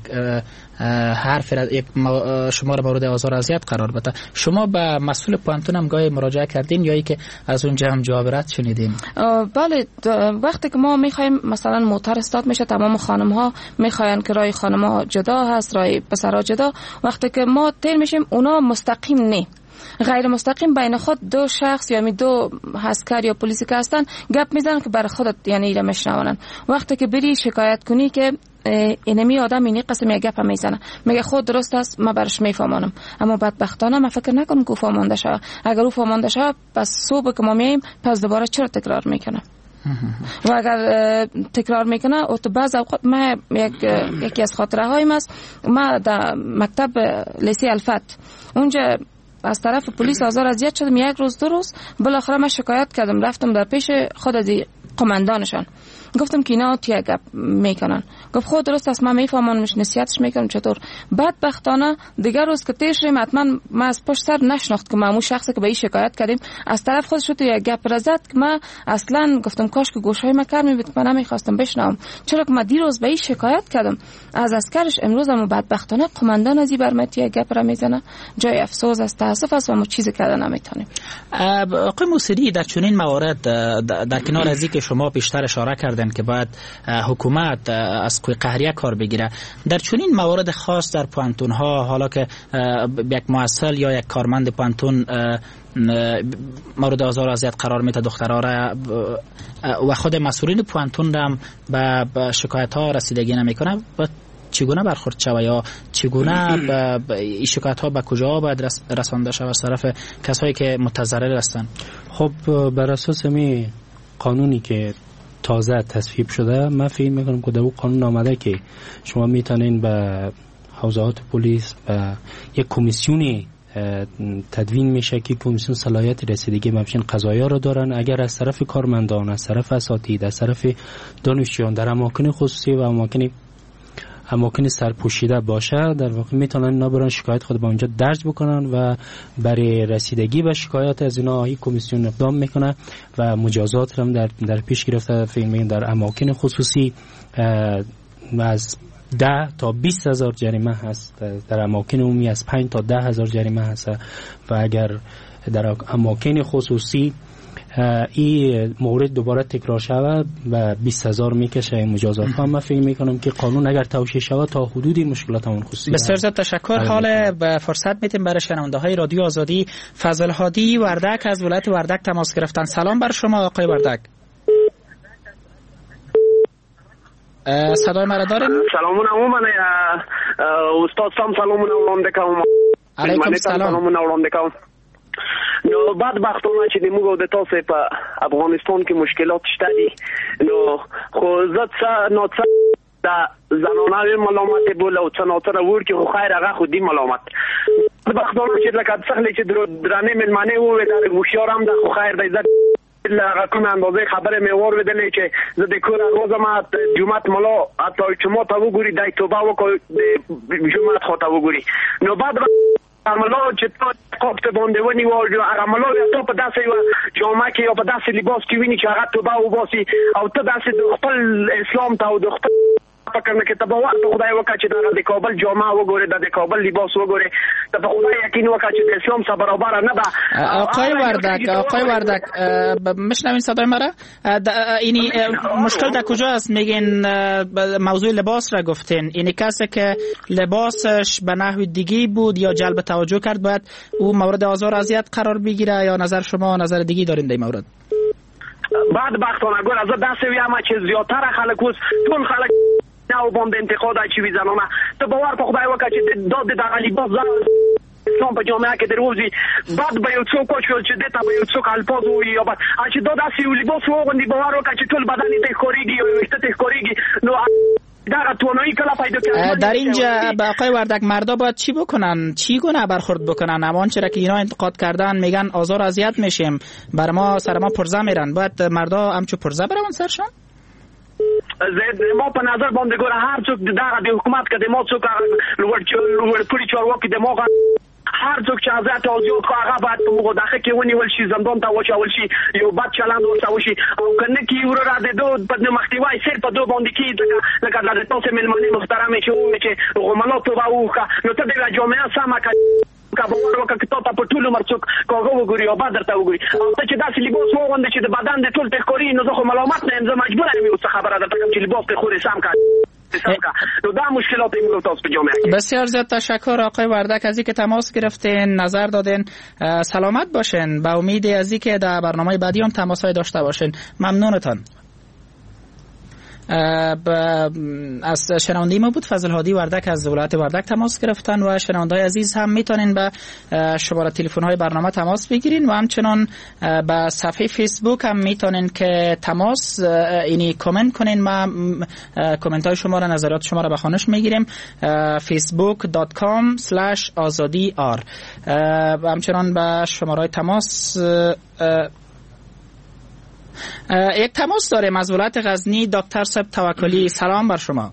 حرف یک شما رو مورد آزار اذیت قرار بده. شما به مسئول پانتون هم گاهی مراجعه کردین یا ای که از اونجا هم جواب رد شنیدین؟
بله، وقتی که ما میخوایم مثلا موتور استارت میشه، تمام خانم ها میخواین که رای خانم ها جدا هست، رای پسرها جدا. وقتی که ما تیر میشیم اونا مستقیم نه، غیر مستقیم بین خود دو شخص یا می دو عسکر یا پلیسی که هستن گپ میزنن که برای خودت یعنی ایره میشنونن. وقتی که بری شکایت کنی که اینمی آدم اینی قسم یک گپ میزنه، میگه خود درست است، من برش میفهمانم، اما بدبختانه من فکر نکنم که فهمانده شه. اگر او فهمانده شه پس صبح که ما میایم پس دوباره چرا تکرار میکنه؟ و اگر تکرار میکنه او تو بعض اوقات ما یک یکی از خاطره هایم است، ما در مکتب لیسه الفت اونجا از طرف پلیس آزار اذیت شدم. یک روز دو روز بالاخره من شکایت کردم، رفتم در پیش خود دی قماندانشان، گفتم که اینا تیه گپ میکنن. گفت خود درست است، من میفهممش، نصیحتش میکنم چطور. بدبختانه دیگر روز که تیر شدیم حتما من از پشت سر نشناخت که ما شخصی که به این شکایت کردیم از طرف خودش تو یک گپ رزد که من اصلا گفتم کاش که گوشهای من کار میبود، من نمیخواستم بشنوم، چرا که من دیروز به این شکایت کردم از عسکرش، امروز هم بدبختانه قماندان از این برمتی یک گپ را میزنه. جای افسوس است، تاسف است و ما چیزی کردن نمیتونیم.
آقای موسوی، در چنین موارد در کنار از اینکه شما بیشتر اشاره کردن که باید حکومت از کوی قهریه کار بگیره، در چنین موارد خاص در پانتون ها حالا که یک مؤسسه یا یک کارمند پانتون مورد آزار و اذیت قرار میده دخترها را و خود مسئولین پانتون هم به شکایت ها رسیدگی نمیکنه، چگونه برخورد شود یا چگونه این شکایت ها به کجا باید رسانده شود از طرف کسایی که متضرر هستند؟
خب بر اساس می قانونی که تازه تصویب شده، من فکر میکنم که در اون قانون آمده که شما میتونین به حوزات پلیس و یک کمیسیونی تدوین میشه که کمیسیون صلاحیت رسیدگی به همچین قضایا رو دارن. اگر از طرف کارمندان، از طرف اساتید، از طرف دانشجویان در اماکن خصوصی و اماکن اماکن سرپوشیده باشه، در واقع میتونن اینا برن شکایت خود با اونجا درج بکنن و برای رسیدگی به شکایت از اینا این کمیسیون اقدام میکنه و مجازات هم در در پیش گرفته. فکر میکنم در اماکن خصوصی از ده تا بیست هزار جریمه هست، در اماکن عمومی از پنج تا ده هزار جریمه هست و اگر در اماکن خصوصی این مورد دوباره تکرار شود و بیست هزار میکشه این مجازات ها. من فکر میکنم که قانون اگر توشیح شود تا حدودی مشکلات اون خصوصی.
بسیار زیاد تشکر. حال به فرصت میتیم برای شنونده های رادیو آزادی. فضل هادی وردک از ولایت وردک تماس گرفتن. سلام بر شما آقای وردک. صدای مرا دارین؟
سلامونه عموما استاد سلام سلامونه وړاندې کوم.
علیکم سلام.
سلامونه وړاندې کوم. نو بدبختانه چې موږ د تاسو په افغانستان کې مشکلات شته دي، نو خو زه څه نو څه د زنانه ملامت بوله او څه نو څه ور کې خو خیر هغه خو دی ملامت. بدبختانه چې لکه څنګه چې درانه ملمنه وې دا هوښیار هم د خو خیر دی زه لا کوم اندازه خبره مې اوریدلې چې زه د کور روزه ما جمعه ملا اته چې ما ته وګوري دای توبه وکړ د جمعه خو ته وګوري نو بعد عملو چې کوپته باندې ونی وایي هغه عملو ته په داسې یو جامه کې او په داسې لباس کې ویني چې هغه توبه وباسي او ته داسې د خپل اسلام ته او د خپل فکر نه کې ته به وخت خدای وکړي چې د کابل جامه وګوري د کابل لباس وګوري ته به خدای یقین وکړي چې د اسلام سره برابر نه ده.
آقای وردک آقای وردک میشنوین صدای مرا؟ اینی مشکل در کجا است؟ میگین موضوع لباس را گفتین، اینی کسی که لباسش به نحو دیگه بود یا جلب توجه کرد باید او مورد آزار و اذیت قرار بگیره یا نظر شما نظر دیگه دارین در این مورد؟
بعد بختانه ګور زه داسې ویم چې زیاتره خلک اوس ټول خلک او باندې انتقاد اچي وي زنانه ته باور په خدای وکړه چې د دغه لباس اسلام په جامعه کې دروځي بعد به یو څوک چې دته به یو څوک الفاظ وي یا بعد چې دا داسې یو لباس وغوندي باور وکړه چې ټول بدن یې ښکارېږي او ویښته یې ښکارېږي نو
در اینجا به آقای وردک مردا باید چی بکنن؟ چی گونه برخورد بکنن؟ اما آنچه را که اینا انتقاد کردن میگن آزار و اذیت میشیم بر ما سر ما پرزه میرن، باید مردا همچو پرزه برون سرشان؟
ما په نظر باندې ګوره هر څوک دغه د حکومت کې د ما څوک لوړ لوړ پوری چارواکي د ما هر څوک چې حضرت ازیات خو هغه باید په موږ دغه کې ونیول شي، زندان ته واچول شي، یو بد چلند ورته وشي، او کنه کې ورته د دو په مخنیوي سر په دو باندې کې لکه د تاسو ملمنې محترمه چې وایي چې غملات تو واوخه نو ته د جامعه سم کا کا باور وکړه چې ته په ټولو مرڅوک کوغه وګوري او بدر ته وګوري، او ته چې داسې لباس وغوندې چې د بدن د ټول تخوري نو زه خو ملامت نه یم، زه مجبور یم یو څه خبره درته کوم چې لباس تخوري سم کا نو دا مشکلات این تاسو په جامعه کې.
بسیار زیاد تشکر آقای وردک از اینکه تماس گرفتین، نظر دادین. سلامت باشین، به امید از اینکه در برنامه بعدی هم تماسای داشته باشین. ممنونتان. از شنونده ما بود فضل هادی وردک از ولایت وردک تماس گرفتن و شنونده‌های عزیز هم میتونین به شماره تلفن های برنامه تماس بگیرین و همچنان به صفحه فیسبوک هم میتونین که تماس اینی کامنت کنین. ما کامنت های شما را، نظرات شما را به خوانش میگیریم. فیسبوک دات کام اسلش آزادی آر. همچنان به شماره تماس یک تماس داریم از ولایت غزنی. دکتر صاحب توکلی، سلام بر شما.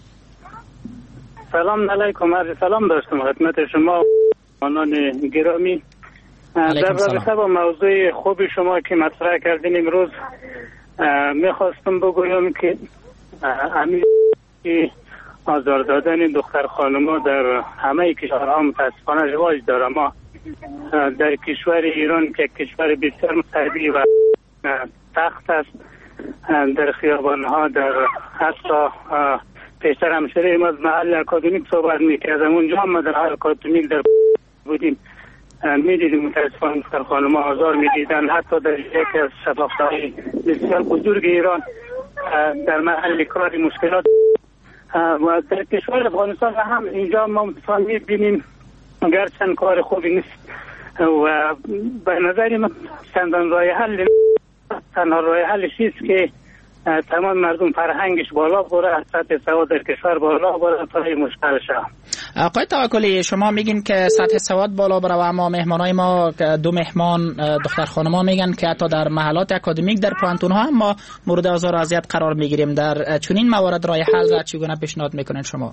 سلام علیکم، عرض سلام داشتم خدمت شما آنان گرامی. در رابطه با موضوع خوب شما که مطرح کردین امروز میخواستم بگویم که امیر آزار دادن دختر خانم‌ها در همه کشورها متاسفانه رواج داره. ما در کشور ایران که کشور بسیار متحدی و تخت است، در خیابان‌ها، در حتی پیشتر همشهری ما از محل اکادمیک صحبت می‌کردم، اونجا هم ما در حال اکادمیک در بودیم می‌دیدیم متاسفانه دختر خانم‌ها آزار می‌دیدن. حتی در یکی از شفافته‌های بسیار بزرگ ایران در محل کار مشکلات و در کشور افغانستان هم اینجا ما متاسفانه می‌بینیم گرچند کار خوبی نیست و به نظر من چندان راه حل تنها راه حلش است که تمام مردم فرهنگش بالا بره، سطح سواد در کشور بالا بره تا این مشکل شه.
آقای توکلی، شما میگین که سطح سواد بالا بره و اما مهمانای ما دو مهمان دختر خانم‌ها میگن که حتی در محلات اکادمیک در پانتون ها هم ما مورد آزار و اذیت قرار میگیریم. در چنین موارد راه حل را چگونه پیشنهاد میکنین شما؟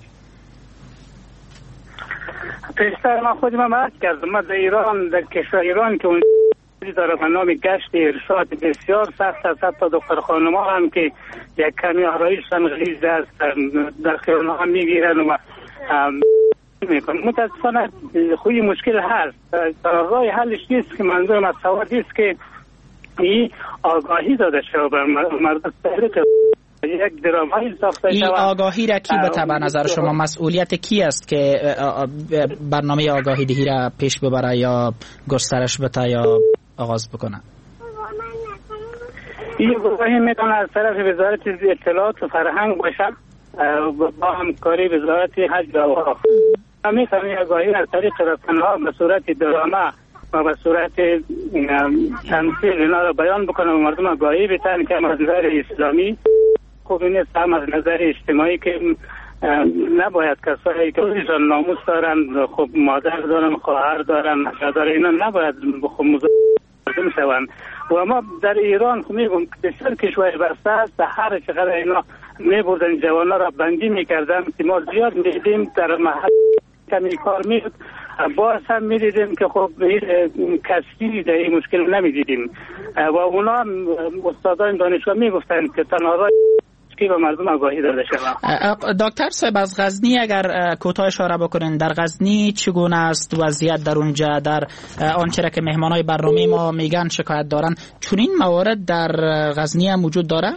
پیشتر من خود من عرض کردم، ما در ایران، در کشور ایران که اون داره به نام گشت ارشاد بسیار سخت است. حتی دختر خانم‌ها هم که یک کمی آرایششان غلیظ است در خیابان‌ها هم میگیرن و میکنن. متاسفانه خوی مشکل هست. راه حلش نیست که منظورم از سواد است که این آگاهی داده شود بر مردم. یک درامایی ساخته
این آگاهی را کی به به نظر شما مسئولیت کی است که برنامه آگاهی دهی را پیش ببره یا گسترش بده یا آغاز بکنه؟
این آگاهی میتونه از طرف وزارت اطلاعات و فرهنگ باشه با همکاری وزارت حج و اوقاف. میتونه آگاهی از طریق رسانه‌ها به صورت درامه و به صورت تمثیل اینا را بیان بکنه و مردم آگاهی بتن که از نظر اسلامی خوبی نیست، هم از نظر اجتماعی که نباید کسایی که خودشان ناموس دارن، خب مادر دارن، خواهر دارن، دارن، اینا نباید خب مزاحم شوند. و ما در ایران خب میگم بسیار کشور بسته است، هر چقدر اینا میبردن جوانا را بندی میکردن که ما زیاد میدیدیم در محل کمی کار میشد، باز هم میدیدیم که خب کسی در این مشکل نمیدیدیم و اونا استادان دانشگاه میگفتن که تنها راه که به مردم آگاهی داده شود.
دکتر صاحب از غزنی اگر کوتاه اشاره بکنین، در غزنی چگونه است وضعیت در اونجا؟ در آنچه را که مهمانای برنامه ما میگن شکایت دارن، چنین موارد در غزنی هم وجود داره؟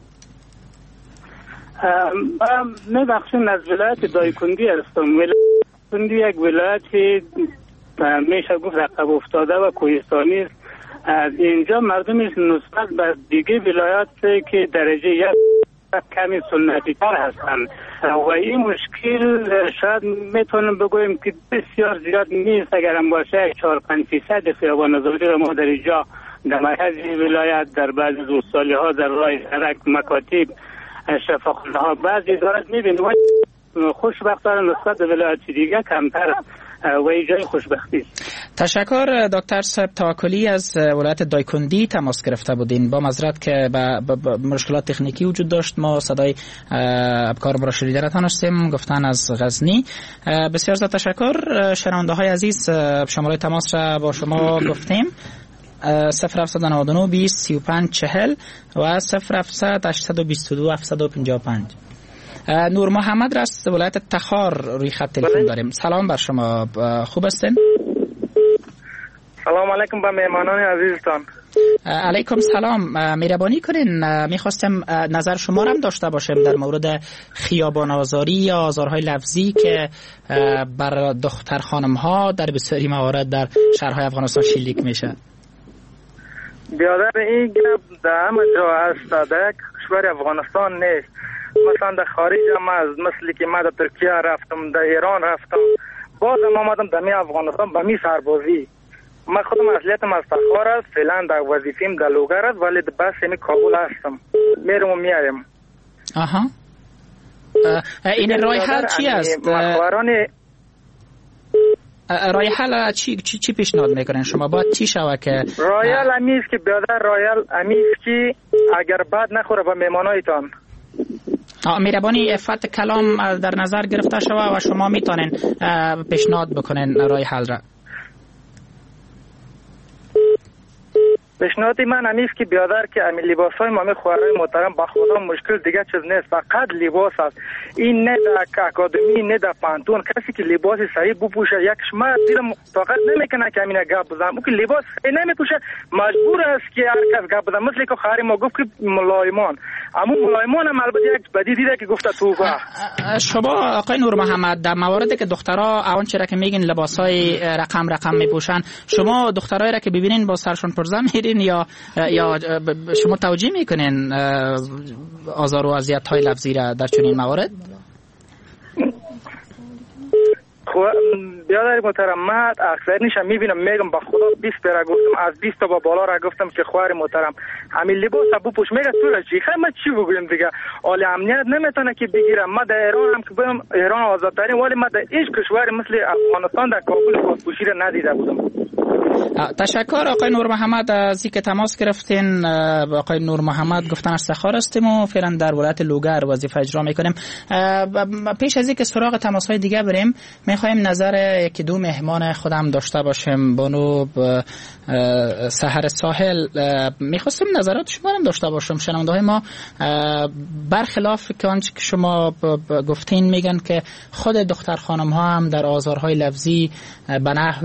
من بخشم از ولایت دایکندی هستم. ولایت دایکندی یک ولایت میشه گفت رقب افتاده و کوهستانی است. اینجا مردمش نسبت به دیگه ولایات که درجه یک کمی سنتی تر هستند و این مشکل شاید میتونم بگویم که بسیار زیاد نیست. اگرم باشه چهار پنج فیصد خیابان آزادی را ما در اینجا در مرکز ولایت، در بعض روستایی ها، در راه سرک، مکاتب، شفاخانه ها بعضی دارد میبینیم. خوشبختانه نسبت به ولایت دیگه کمتر و ایجای خوشبختی.
تشکر. دکتر صاحب توکلی از ولایت دایکندی تماس گرفته بودین. با معذرت که با مشکلات تکنیکی وجود داشت، ما صدای ابکار را شنیده تانستیم. گفتن از غزنی. بسیار زیاد تشکر. شنونده های عزیز، شماره تماس را با شما گفتیم: صفر هفتصد و نود و نه بیست سی و پنج چهل و صفر هفتصد هشتصد و بیست و دو هفتصد و پنجاه و پنج. نور محمد را از ولایت تخار روی خط تلفن داریم. سلام بر شما، خوب هستین؟
سلام علیکم به مهمانان عزیزتان.
علیکم سلام. مهربانی کنین میخواستم نظر شما را هم داشته باشیم در مورد خیابان آزاری یا آزارهای لفظی که بر دختر خانم ها در بسیاری موارد در شهرهای افغانستان شلیک میشه.
بیادر این گپ در همه جا هست، در کشور افغانستان نیست. مثلا در خارج هم از مثلی که من در ترکیه رفتم، در ایران رفتم، بازم آمدم در می افغانستان به می سربازی. من خودم اصلیتم از تخار است، فعلا در وظیفیم در لوگر است، ولی بس می کابل هستم، میرم و میایم.
آها. این رای حل چی است؟ رای حل چی چی چی پیشنهاد میکنین شما؟ باید چی شوه که
رایل امیز که بیادر رایل امیز که اگر بد نخوره به مهمانایتان
مهربانی افت کلام در نظر گرفته شوه و شما میتونین پیشنهاد بکنین رای حل را.
پیشنهادی من همیست که بیادر که امی لباس های ما می خواهرای محترم با خدا مشکل دیگه چیز نیست، فقط لباس است. این نه در اکادمی نه در پانتون، کسی که لباس صحیح بپوشه یکش من دیرم طاقت نمیکنه که امینه گپ بزنم. او که لباس صحیح نمیپوشه مجبور است که هر کس گپ بزنه. مثل که خواهر ما گفت که ملایمان، اما ملایمان هم البته یک بدی دیده که گفته توبه.
شما آقای نور محمد در مواردی که دخترها اون چرا که میگین لباسای رقم رقم میپوشن، شما دخترایی را که ببینین با سرشون پرزه میرین یا یا شما توجیه میکنین آزار و اذیت های لفظی را در چنین موارد؟
بیادر محترم من اکثر نیشم میبینم، میگم با خدا بیست را گفتم، از بیست تا با بالا را گفتم که خواهر محترم همین لباس بپوش. میگه تو را چی خیلی من چی بگویم دیگه، آلی امنیت نمیتونه که بگیرم. من در ایران هم که بگم ایران آزادترین، ولی من در هیچ کشور مثل افغانستان در کابل خودپوشی را ندیده بودم.
تشکر آقای نور محمد از اینکه تماس گرفتین. آقای نور محمد گفتن از تخار هستیم و فعلا در ولایت لوگر وظیفه اجرا میکنیم. پیش از اینکه سراغ تماس های دیگه بریم، میخوایم نظر یکی دو مهمان خودم داشته باشیم. بانو سحر ساحل، میخواستیم نظرات شما هم داشته باشم. شنونده های ما برخلاف که آنچه که شما گفتین میگن که خود دختر خانم ها هم در آزارهای لفظی به نحو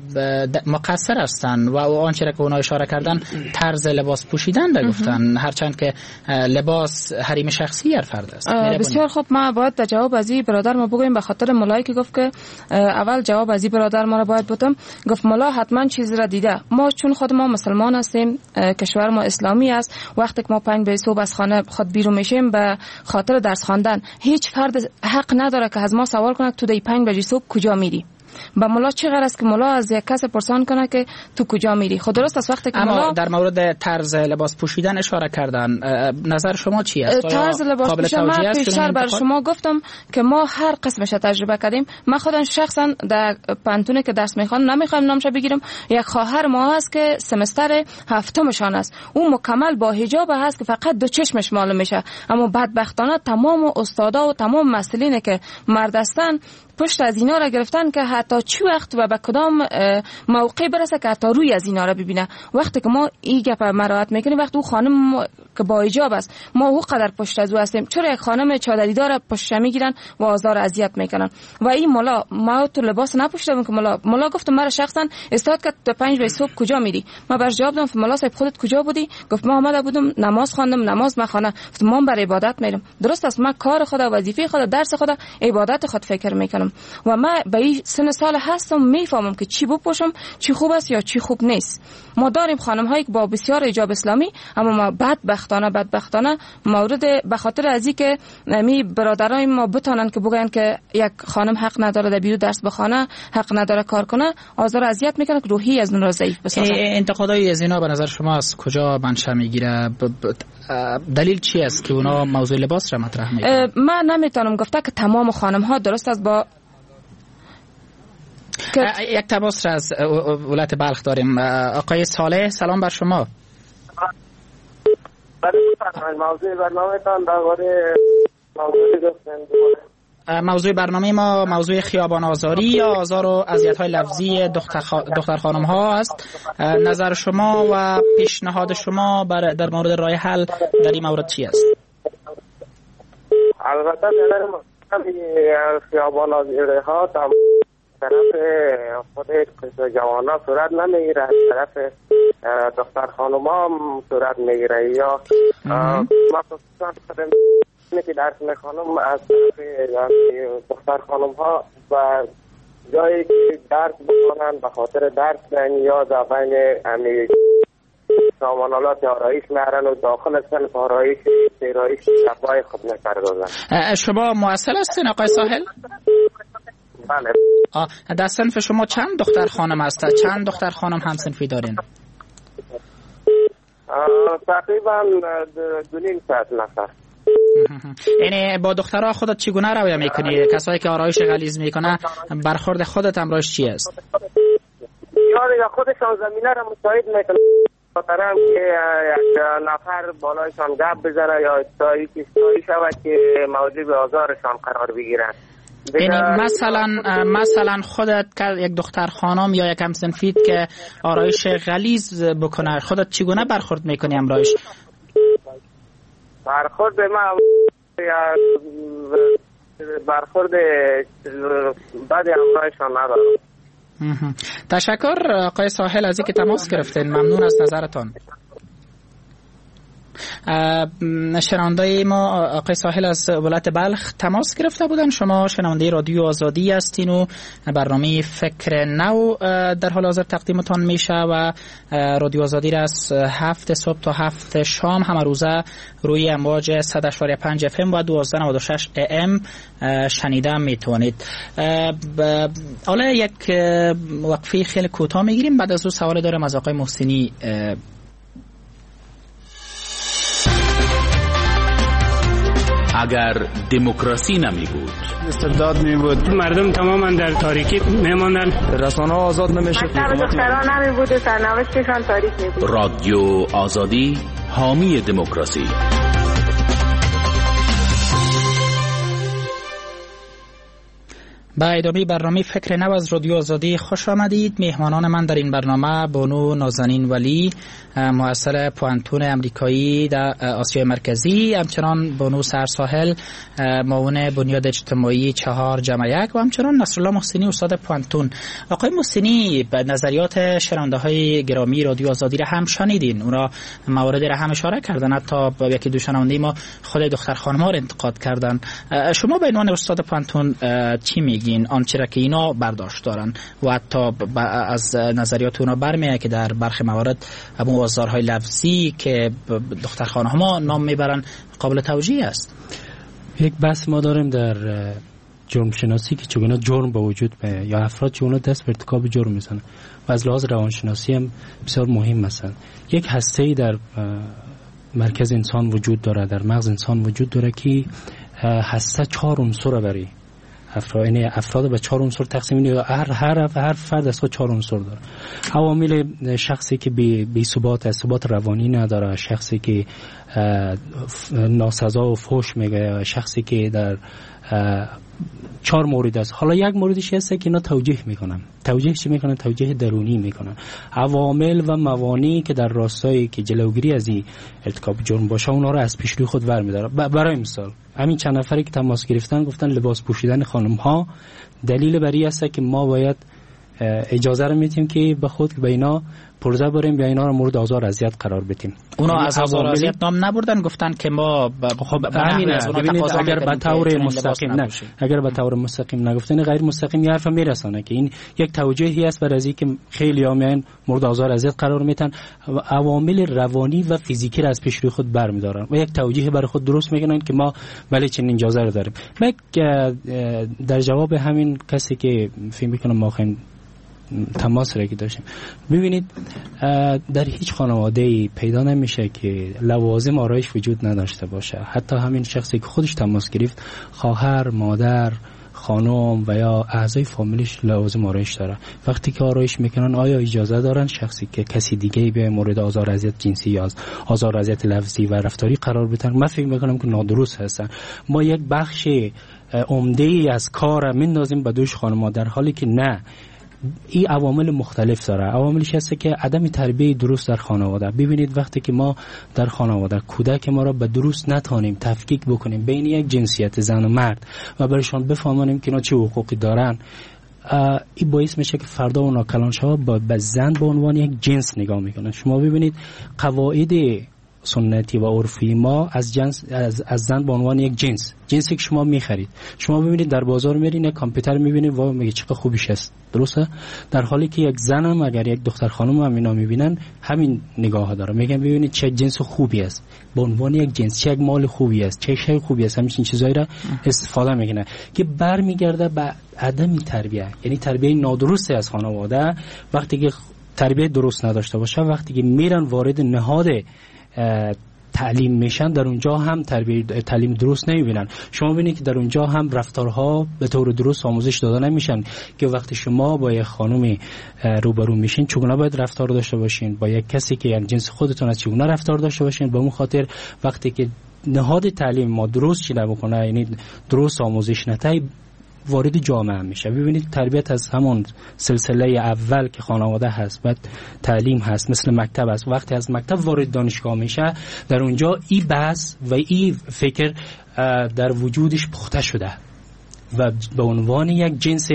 مقصر هستن و آنچه را که اونا اشاره کردن طرز لباس پوشیدن در گفتن، هرچند که لباس حریم شخصی هر فرد است.
بسیار خوب. ما باید در جواب از این برادر ما بگویم، به خاطر ملایی که گفت که اول جواب از این برادر ما را باید بدم. گفت ملا حتما چیزی را دیده. ما چون خود ما مسلمان هستیم، کشور ما اسلامی است، وقتی که ما پنج به صبح از خانه خود بیرون میشیم به خاطر درس خواندن، هیچ فرد حق نداره که از ما سوال کنه تو دی پنج بجه صبح کجا میری. با ملا چه غرض است که ملا از یک کس پرسان کنه که تو کجا میری؟ خود درست است وقتی که
اما
ملا
در مورد طرز لباس پوشیدن اشاره کردن، نظر شما چی است؟
طرز لباس پوشیدن من پیشتر بر شما گفتم که ما هر قسمش تجربه کردیم. من خودم شخصا در پانتونه که درس میخوام نمیخوام نامش بگیرم. یک خواهر ما هست که سمستر هفتمشان است، اون مکمل با حجاب هست که فقط دو چشمش معلوم میشه، اما بدبختانه تمام استادا و تمام مسئولین که مرد هستن پشت از اینا را گرفتن که حتی چی وقت و به کدام موقع برسه که حتی روی از اینا را ببینه. وقتی که ما این گپ مراعات میکنیم، وقتی او خانم که با حجاب است ما او قدر پشت از او هستیم، چرا یک خانم چادری دار پشت میگیرن و آزار اذیت میکنن؟ و این ملا ما تو لباس نپوشیدم که ملا ملا گفت مرا شخصا استاد که تا پنج بجه صبح کجا میری؟ ما برش جواب دادم ملا صاحب خودت کجا بودی؟ گفت ما آمده بودم نماز خواندم، نماز مخانه. گفت ما برای عبادت میرم. درست است، ما کار خدا، وظیفه خدا، درس خدا، عبادت خود فکر میکنم و ما به این سن سال هستم میفهمم که چی بپوشم چی خوب است یا چی خوب نیست. ما داریم خانم هایی که با بسیار حجاب اسلامی، اما ما بدبختانه بدبختانه مورد به خاطر از این که می برادرای ما بتونن که بگن که یک خانم حق نداره در بیرون درس بخونه، حق نداره کار کنه، آزار اذیت میکنه که روحی از اون ضعیف بسازه.
انتقادای از اینا به نظر شما از کجا منشأ میگیره؟ دلیل چی است که اونا موضوع لباس را مطرح میکنن؟
من نمیتونم گفته که تمام خانم ها درست است با
یک تماس را از ولایت بلخ داریم. آقای صالح سلام بر شما.
موضوع برنامه تان درباره
موضوع برنامه ما موضوع خیابان آزاری یا آزار و اذیت‌های لفظی دختر, خ... دختر خانم ها است. نظر شما و پیشنهاد شما بر در مورد راه حل در این مورد چی است؟
البته در خیابان آزاری ها تا طرف خود جوانا صورت نمیگیره، طرف دختر خانم ها صورت میگیره یا مخصوصا که درس میخوانم از دختر خانم ها و جایی که درس بخوانن به خاطر درس یا در بین امی سامانالات آرایش میارن و داخل صنف آرایش سیرایش شبای خود میپردازن.
شما مؤثر هستین آقای ساحل؟
بله.
در صنف شما چند دختر خانم هست؟ چند دختر خانم هم صنفی دارین؟
تقریبا دو نیم ساعت نفر.
یعنی با دخترها خودت چگونه رویه میکنی؟ کسایی که آرایش غلیظ میکنه برخورد خودت امروز چی است؟
یا خودشان زمینه را مساعد میکنه، خاطرم که یک نفر بالایشان گپ بزنه یا استایی شود که موجب آزارشان قرار بگیرن.
یعنی مثلا مثلا خودت یک دختر خانم یا یک همسنفیت که آرایش غلیظ بکنه خودت چگونه برخورد میکنی امروز؟
برخورد ما برخورد بعد امرایشان ندارم.
تشکر آقای ساحل از اینکه تماس گرفتین، ممنون از نظرتان. شنونده ما آقای ساحل از ولایت بلخ تماس گرفته بودن. شما شنونده رادیو آزادی هستین و برنامه فکر نو در حال حاضر تقدیمتان میشه و رادیو آزادی را از هفت صبح تا هفت شام همه روزه روی امواج صد و پنج اف ام و دوازده و نود و شش ای ام شنیده میتونید. حالا یک وقفه خیلی کوتاه میگیریم، بعد از اون سوال دارم از آقای محسنی.
اگر دموکراسی نمی بود،
استبداد می بود، مردم تماما در تاریکی میماندن، رسانه‌ها آزاد نمیشد،
دختران نمی بود و سرنوشتشان تاریک می بود.
رادیو آزادی حامی دموکراسی.
با ادامه برنامه فکر نو از رادیو آزادی خوش آمدید. مهمانان من در این برنامه بانو نازنین ولی، مؤثر پوانتون امریکایی در آسیای مرکزی، همچنان بانو سرساحل، معاون بنیاد اجتماعی چهار جمع یک و همچنان نصرالله محسنی، استاد پوانتون. آقای محسنی، به نظریات شنونده های گرامی رادیو آزادی را هم شنیدین، اونا مواردی را هم اشاره کردن، حتی با یکی دو شنونده ما خود دختر خانم‌ها را انتقاد کردن. شما به عنوان استاد پوانتون چی میگین آنچه را که اینا برداشت دارن و حتی از نظریات اونا برمیاد که در برخی موارد ابو آزارهای لفظی که دختر خانم‌ها نام میبرن قابل توجیه است؟
یک بحث ما داریم در جرم شناسی که چگونه جرم به وجود میاد یا افراد چگونه دست به ارتکاب جرم میزنن و از لحاظ روانشناسی هم بسیار مهم مثلا یک هسته‌ای در مرکز انسان وجود داره، در مغز انسان وجود داره که هسته چهار عنصر برای افراد، یعنی افراد به چهار عنصر تقسیم می‌کنه. هر هر هر فرد از خود چهار عنصر داره. عوامل شخصی که بی بی ثبات ثبات روانی نداره، شخصی که ناسزا و فحش میگه، شخصی که در چهار مورد است. حالا یک موردش هست که اینا توجیه میکنن. توجیه چی میکنن؟ توجیه درونی میکنن. عوامل و موانعی که در راستای که جلوگیری از این ارتکاب جرم باشه اونا رو از پیش روی خود برمی‌داره. برای مثال همین چند نفری که تماس گرفتن گفتن لباس پوشیدن خانم ها دلیل بر این است که ما باید اجازه رو میدیم که به خود به اینا پرزه بریم یا اینا رو مورد آزار اذیت قرار بدیم.
اونا از آزار اذیت نام نبردن، گفتن که ما
خب همین از اونا تقاضا اگر به طور مستقیم نه اگر به طور مستقیم نگفتن غیر مستقیم حرف میرسونه که این یک توجیهی است برای اینکه خیلی ها میان مورد آزار اذیت قرار میتن، عوامل روانی و فیزیکی را از پیش روی خود برمیدارن و یک توجیه برای خود درست میکنن که ما ولی چنین اجازه رو داریم. من در جواب همین کسی که فکر میکنم ما خیلی تماس را که داشتیم، ببینید در هیچ خانواده‌ای پیدا نمیشه که لوازم آرایش وجود نداشته باشه. حتی همین شخصی که خودش تماس گرفت، خواهر، مادر، خانم و یا اعضای فامیلش لازم آرایش داره. وقتی که آرایش میکنن آیا اجازه دارن شخصی که کسی دیگه به مورد آزار اذیت جنسی یا آزار اذیت لفظی و رفتاری قرار بدن؟ من فکر میکنم که نادرست هستن. ما یک بخش عمده ای از کار میندازیم به دوش خانم‌ها، در حالی که نه، این عوامل مختلف داره. عواملش هست که عدم تربیت درست در خانواده. ببینید وقتی که ما در خانواده کودک ما را به درست نتونیم تفکیک بکنیم بین یک جنسیت زن و مرد و برایشان بفهمانیم که اینا چه حقوقی دارن، این باعث میشه که فردا اونا کلانشاه به زن به عنوان یک جنس نگاه میکنن. شما ببینید قواعد سنتی و عرفی ما از جنس از, از زن به عنوان یک جنس جنسی که شما میخرید، شما ببینید در بازار میرین یک کامپیوتر میبینید و میگه چقدر خوبیش است، درسته؟ در حالی که یک زن هم اگر یک دختر خانم هم اینا میبینن همین نگاه داره، میگن ببینید چه جنس خوبی است، به عنوان یک جنس چه یک مال خوبی است، چه شی خوبی است، همین چیزایی را استفاده میکنه که برمیگرده به عدم تربیت، یعنی تربیت نادرستی از خانواده. وقتی که تربیت درست نداشته باشه، وقتی که میرن وارد نهاد تعلیم میشن، در اونجا هم تربیت تعلیم درست نمیبینن. شما ببینید که در اونجا هم رفتارها به طور درست آموزش داده نمیشن که وقتی شما با یک خانم روبرو میشین چگونه باید رفتار داشته باشین، با یک کسی که یک جنس خودتون است چگونه رفتار داشته باشین. به اون خاطر وقتی که نهاد تعلیم ما درست چی نبکنه، یعنی درست آموزش نده، وارد جامعه میشه. ببینید تربیت از همون سلسله اول که خانواده هست، بعد تعلیم هست، مثل مکتب است. وقتی از مکتب وارد دانشگاه میشه، در اونجا این بحث و این فکر در وجودش پخته شده و به عنوان یک جنس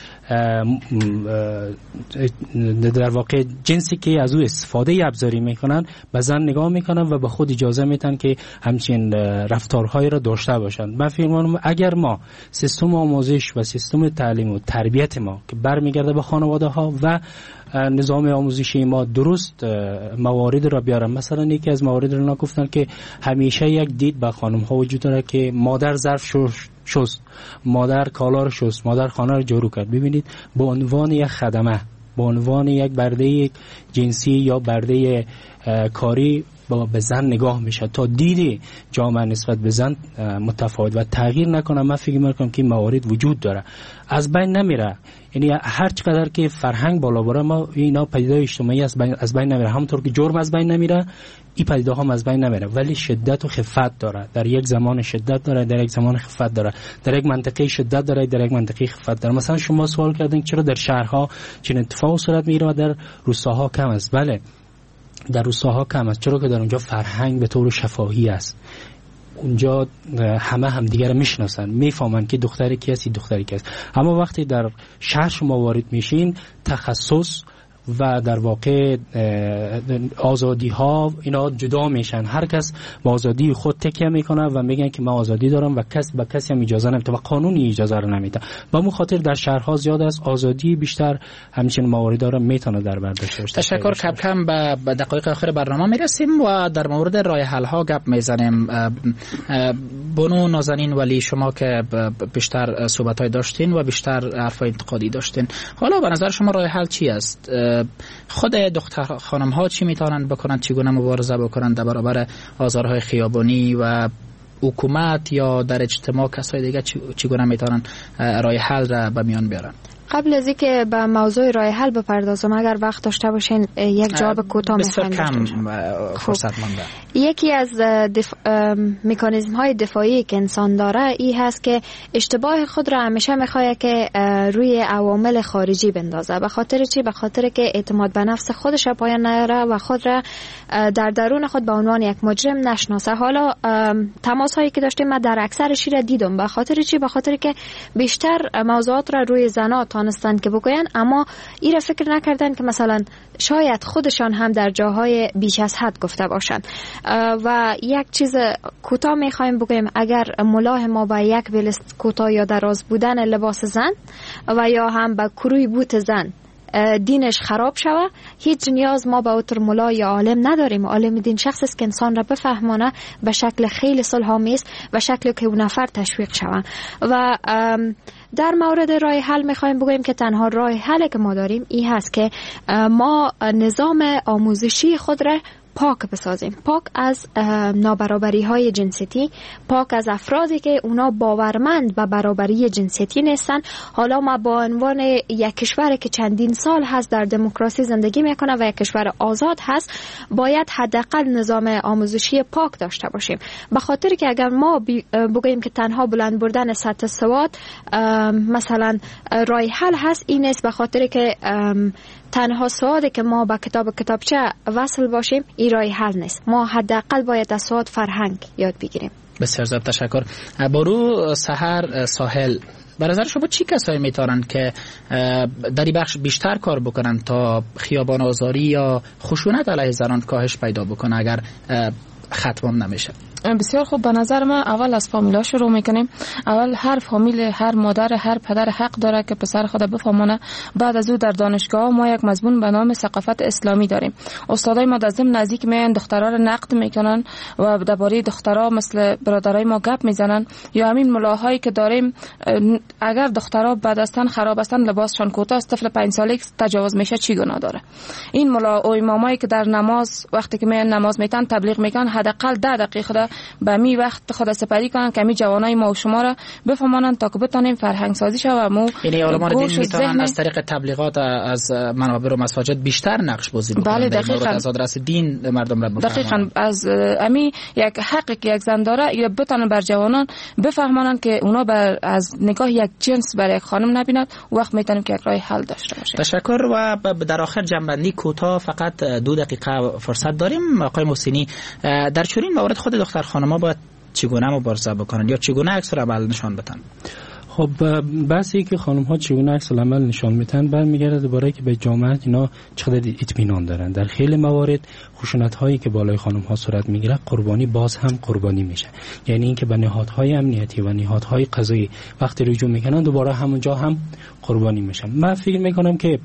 در واقع جنسی که از او استفاده ابزاری میکنن به زن نگاه میکنن و به خود اجازه میتن که همچین رفتارهایی را داشته باشن. من فکر میکنم اگر ما سیستم آموزش و سیستم تعلیم و تربیت ما که برمیگرده به خانواده ها و نظام آموزشی ما درست موارد را بیارن، مثلا یکی از موارد را گفتن که همیشه یک دید به خانم ها وجود داره که مادر ظرف شست، مادر کالا رو شست، مادر خانه رو جارو کرد. ببینید به عنوان یک خدمه، به عنوان یک برده جنسی یا برده کاری به زن نگاه میشه تا دید جامعه نسبت به زن متفاوت و تغییر نکنه. من فکر میکنم که موارد وجود داره، از بین نمیره. یعنی هر چقدر که فرهنگ بالا بره، ما اینا پدیده اجتماعی از بین از بین نمیره. همونطور که جرم از بین نمیره، این پدیده هم از بین نمیره، ولی شدت و خفت داره. در یک زمان شدت داره، در یک زمان خفت داره. در یک منطقه شدت داره، در یک منطقه خفت داره. مثلا شما سوال کردین چرا در شهرها چنین اتفاقی صورت میگیره و در روستاها کم است؟ بله، در روستاها کم است، چرا که در اونجا فرهنگ به طور شفاهی است. اونجا همه هم دیگر میشناسن، میفهمن که دختری کی است، دختری کی است. اما وقتی در شهر شما وارد میشین، تخصص و در واقع آزادی ها اینا جدا میشن. هر کس با آزادی خود تکیه میکنه و میگن که من آزادی دارم و کس به کسی هم اجازه نمیده و قانونی اجازه رو نمیده. با اون خاطر در شهرها زیاد است، آزادی بیشتر، همچنین موارد رو میتونه در بر داشته باشه.
تشکر. کم کم به دقایق آخر برنامه میرسیم و در مورد راه حل ها گپ میزنیم. بنو نازنین ولی، شما که بیشتر صحبت های داشتین و بیشتر حرفای انتقادی داشتین، حالا به نظر شما راه حل چی است؟ خود دختر خانم ها چی میتونن بکنن، چگونه مبارزه بکنن در برابر آزارهای خیابانی و حکومت یا در اجتماع کسای دیگه چگونه میتونن راه حل را به میان بیارن؟
قبل از اینکه به موضوع راه حل بپردازم، اگر وقت داشته باشین یک جواب کوتاه می‌خوایم.
کم فرصت مونده.
یکی از دف... مکانیزم های دفاعی که انسان داره این هست که اشتباه خود را همیشه میخواد که روی عوامل خارجی بندازه. به خاطر چی؟ به خاطر که اعتماد به نفس خودش پایان نیاره و خود را در درون خود به عنوان یک مجرم نشناسه. حالا تماس هایی که داشتیم من در اکثرش را دیدم. به خاطر چی؟ به خاطر که بیشتر موضوعات را روی زنات تانستن که بگوین، اما این را فکر نکردن که مثلا شاید خودشان هم در جاهای بیش از حد گفته باشند. و یک چیز کوتاه میخوایم بگویم، اگر ملاه ما با یک بلست کوتاه یا دراز بودن لباس زن و یا هم با کروی بوت زن دینش خراب شوه، هیچ نیاز ما به اوتر ملا یا عالم نداریم. عالم دین شخص است که انسان را بفهمانه به شکل خیلی صلح‌آمیز و شکلی که اون نفر تشویق شون. و در مورد راه حل میخوایم بگویم که تنها راه حلی که ما داریم این هست که ما نظام آموزشی خود را پاک بسازیم، پاک از نابرابری های جنسیتی، پاک از افرادی که اونا باورمند به برابری جنسیتی نیستن. حالا ما با عنوان یک کشور که چندین سال هست در دموکراسی زندگی میکنه و یک کشور آزاد هست، باید حداقل نظام آموزشی پاک داشته باشیم. به خاطر که اگر ما بگوییم که تنها بلند بردن سطح سواد مثلا راه حل هست، این است به خاطر که تنها سوادی که ما با کتاب کتابچه وصل باشیم این راه حل نیست. ما حداقل باید از سواد فرهنگ یاد بگیریم.
بسیار زیاد تشکر. بارو سحر ساحل، به نظر شما چی کسایی میتونن که در این بخش بیشتر کار بکنن تا خیابان آزاری یا خشونت علیه زنان کاهش پیدا بکنه اگر ختم نمیشه؟
بسیار خوب. به نظر من اول از فامیلا شروع میکنیم. اول هر فامیل، هر مادر، هر پدر حق داره که پسر خود بفهمونه. بعد از او در دانشگاه ما یک مضمون به نام ثقافت اسلامی داریم. استادای ما از ضمن نزدیک میان دخترها رو نقد میکنن و درباره دخترها مثل برادرای ما گپ میزنن. یا همین ملاهایی که داریم، اگر دخترها بد هستن، خراب هستن، لباسشان کوتاه است، طفل پنج ساله تجاوز میشه، چی گناه داره؟ این ملا و امامایی که در نماز وقتی که میان نماز میتن تبلیغ میکنن، حداقل ده دقیقه به می وقت خود سپری کنن که می جوانای ما و شما را بفهمانند تا که بتونیم فرهنگ سازی شو و مو
یعنی علما دین میتونن از طریق تبلیغات از منابع و مساجد بیشتر نقش بازی بکنن.
بله دقیقاً.
از آدرس دین مردم را بفهمانند.
دقیقاً. از امی یک حقی که یک زن داره یا بتونن بر جوانان بفهمانند که اونا بر از نگاه یک جنس برای یک خانم نبیند، وقت میتونیم که یک راه حل داشته باشیم.
تشکر. و در آخر جنبندی کوتاه فقط دو دقیقه فرصت داریم. آقای محسنی، در چنین موارد خود دختر خانم‌ها باید چگونه مبارزه بکنن یا چگونه عکس العمل نشان بدن؟
خب بحثی که خانم ها چگونه عکس العمل نشان میدن برمیگرده دوباره که به جامعه اینا چقدر اطمینان دارن. در خیلی موارد خشونت هایی که بالای خانم ها صورت میگیره، قربانی باز هم قربانی میشه. یعنی اینکه به نهادهای امنیتی و نهادهای قضایی وقتی رجوع میکنن دوباره همونجا هم قربانی میشن. من فکر میکنم که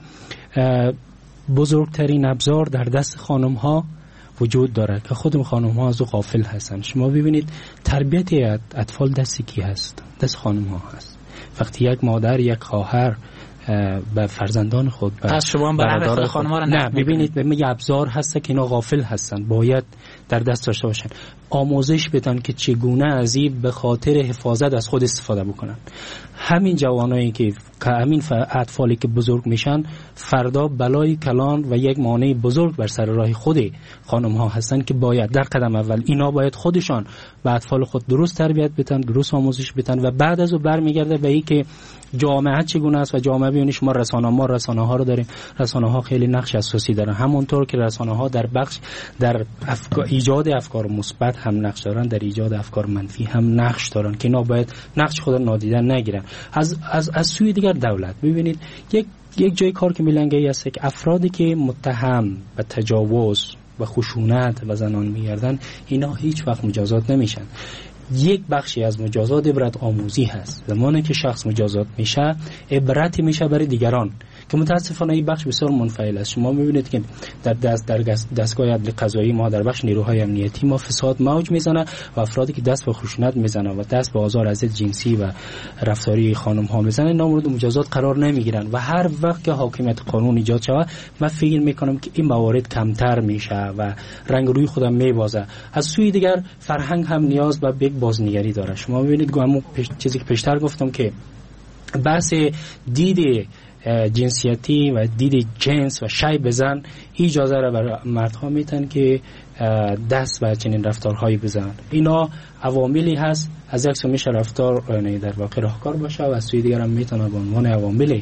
بزرگترین ابزار در دست خانم ها وجود داره که خود خانم ها از او غافل هستن. شما ببینید تربیت اطفال دست کی هست؟ دست خانم ها هست. وقتی یک مادر، یک خواهر به فرزندان خود،
پس شما برای خانم ها
نه ببینید به ابزار هست که اینا غافل هستن، باید در دست داشته باشن. آموزش بدن که چگونه از این به خاطر حفاظت از خود استفاده بکنن. همین جوانایی که که همین اطفالی که بزرگ میشن فردا بلای کلان و یک مانع بزرگ بر سر راه خود خانم ها هستن که باید در قدم اول اینا باید خودشان به اطفال خود درست تربیت بدن، درست آموزش بدن و بعد از او برمیگرده به این که جامعه چگونه است. و جامعه ببینید شما رسانه ما رسانه ها رو داریم، رسانه ها خیلی نقش اساسی دارن. همونطور که رسانه ها در بخش در افکار، ایجاد افکار مثبت هم نقش دارن، در ایجاد افکار منفی هم نقش دارن که اینا باید نقش خود نادیده نگیرن. از از از سوی دیگر دولت ببینید یک یک جای کار که میلنگه ای است که افرادی که متهم به تجاوز و خشونت و زنان میگردن اینا هیچ وقت مجازات نمیشن. یک بخشی از مجازات عبرت آموزی هست. زمانی که شخص مجازات میشه عبرتی میشه برای دیگران که متاسفانه این بخش بسیار منفعل است. شما میبینید که در دست در دستگاه عدل قضایی ما در بخش نیروهای امنیتی ما فساد موج میزنه و افرادی که دست به خشونت میزنن و دست به آزار از جنسی و رفتاری خانم ها میزنن اینا مورد مجازات قرار نمیگیرن و هر وقت که حاکمیت قانون ایجاد شود من فکر میکنم که این موارد کمتر میشه و رنگ روی خودم میبازه. از سوی دیگر فرهنگ هم نیاز به یک بازنگری داره. شما ببینید گفتم چیزی که پیشتر گفتم که بحث دید جنسیتی و دید جنس و شیب زن اجازه را برای مردها میتن که دست به چنین رفتارهایی بزنن. اینا عواملی هست، از یک سو میشه رفتار در واقع راهکار باشه و از سوی دیگر هم میتونه به عنوان عوامل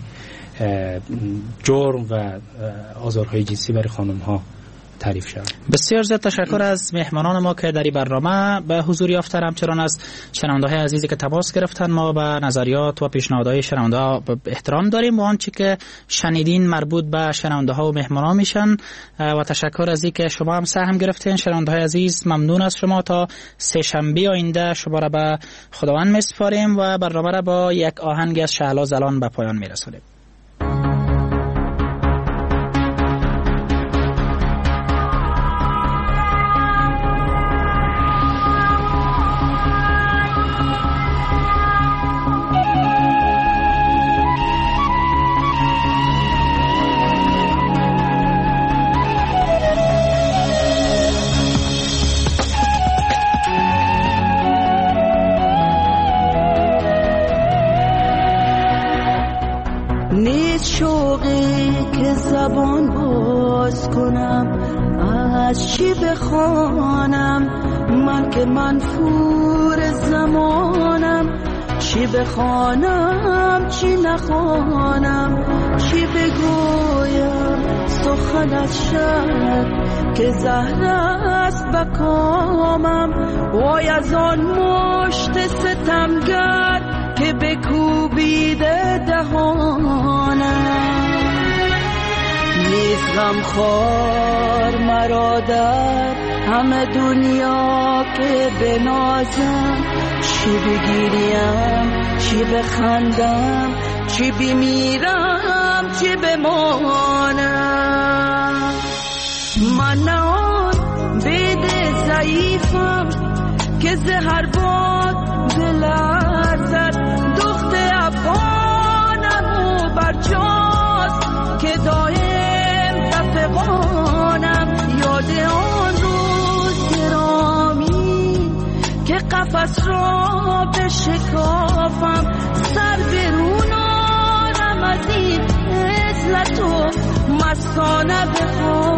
جرم و آزارهای جنسی برای خانم ها تعریف شد.
بسیار زیاد تشکر از مهمانان ما که در این برنامه به حضور یافتن، همچنان از شنونده‌های عزیزی که تماس گرفتن. ما به نظریات و پیشنهادهای شنونده‌ها احترام داریم و آنچه که شنیدین مربوط به شنونده‌ها و مهمانان میشن و تشکر از اینکه شما هم سهم گرفتین. شنونده‌های عزیز ممنون از شما. تا سه شنبه آینده شما را به خداوند میسپاریم و برنامه را با یک آهنگ از شهلا زلان به پایان میرسونیم.
نیست شوقی که زبان باز کنم، از چی بخوانم من که منفور زمانم، چی بخوانم چی نخوانم، چی بگویم سخن از شب که زهر است بکامم، وای از آن مشت ستمگر که بکوبیده دهانم. نیست غمخوار مرا در همه دنیا که بنازم، چی بگیریم چی بخندم، چی بمیرم چی بمانم. من نه آن بید ضعیفم که زهر باد بلرزد، دخت افغانم و برجاست که دایم دفقانم. یاد آن روز گرامی که قفس را بشکافم، سر برون آرم از این عزلت و مستانه بخوام.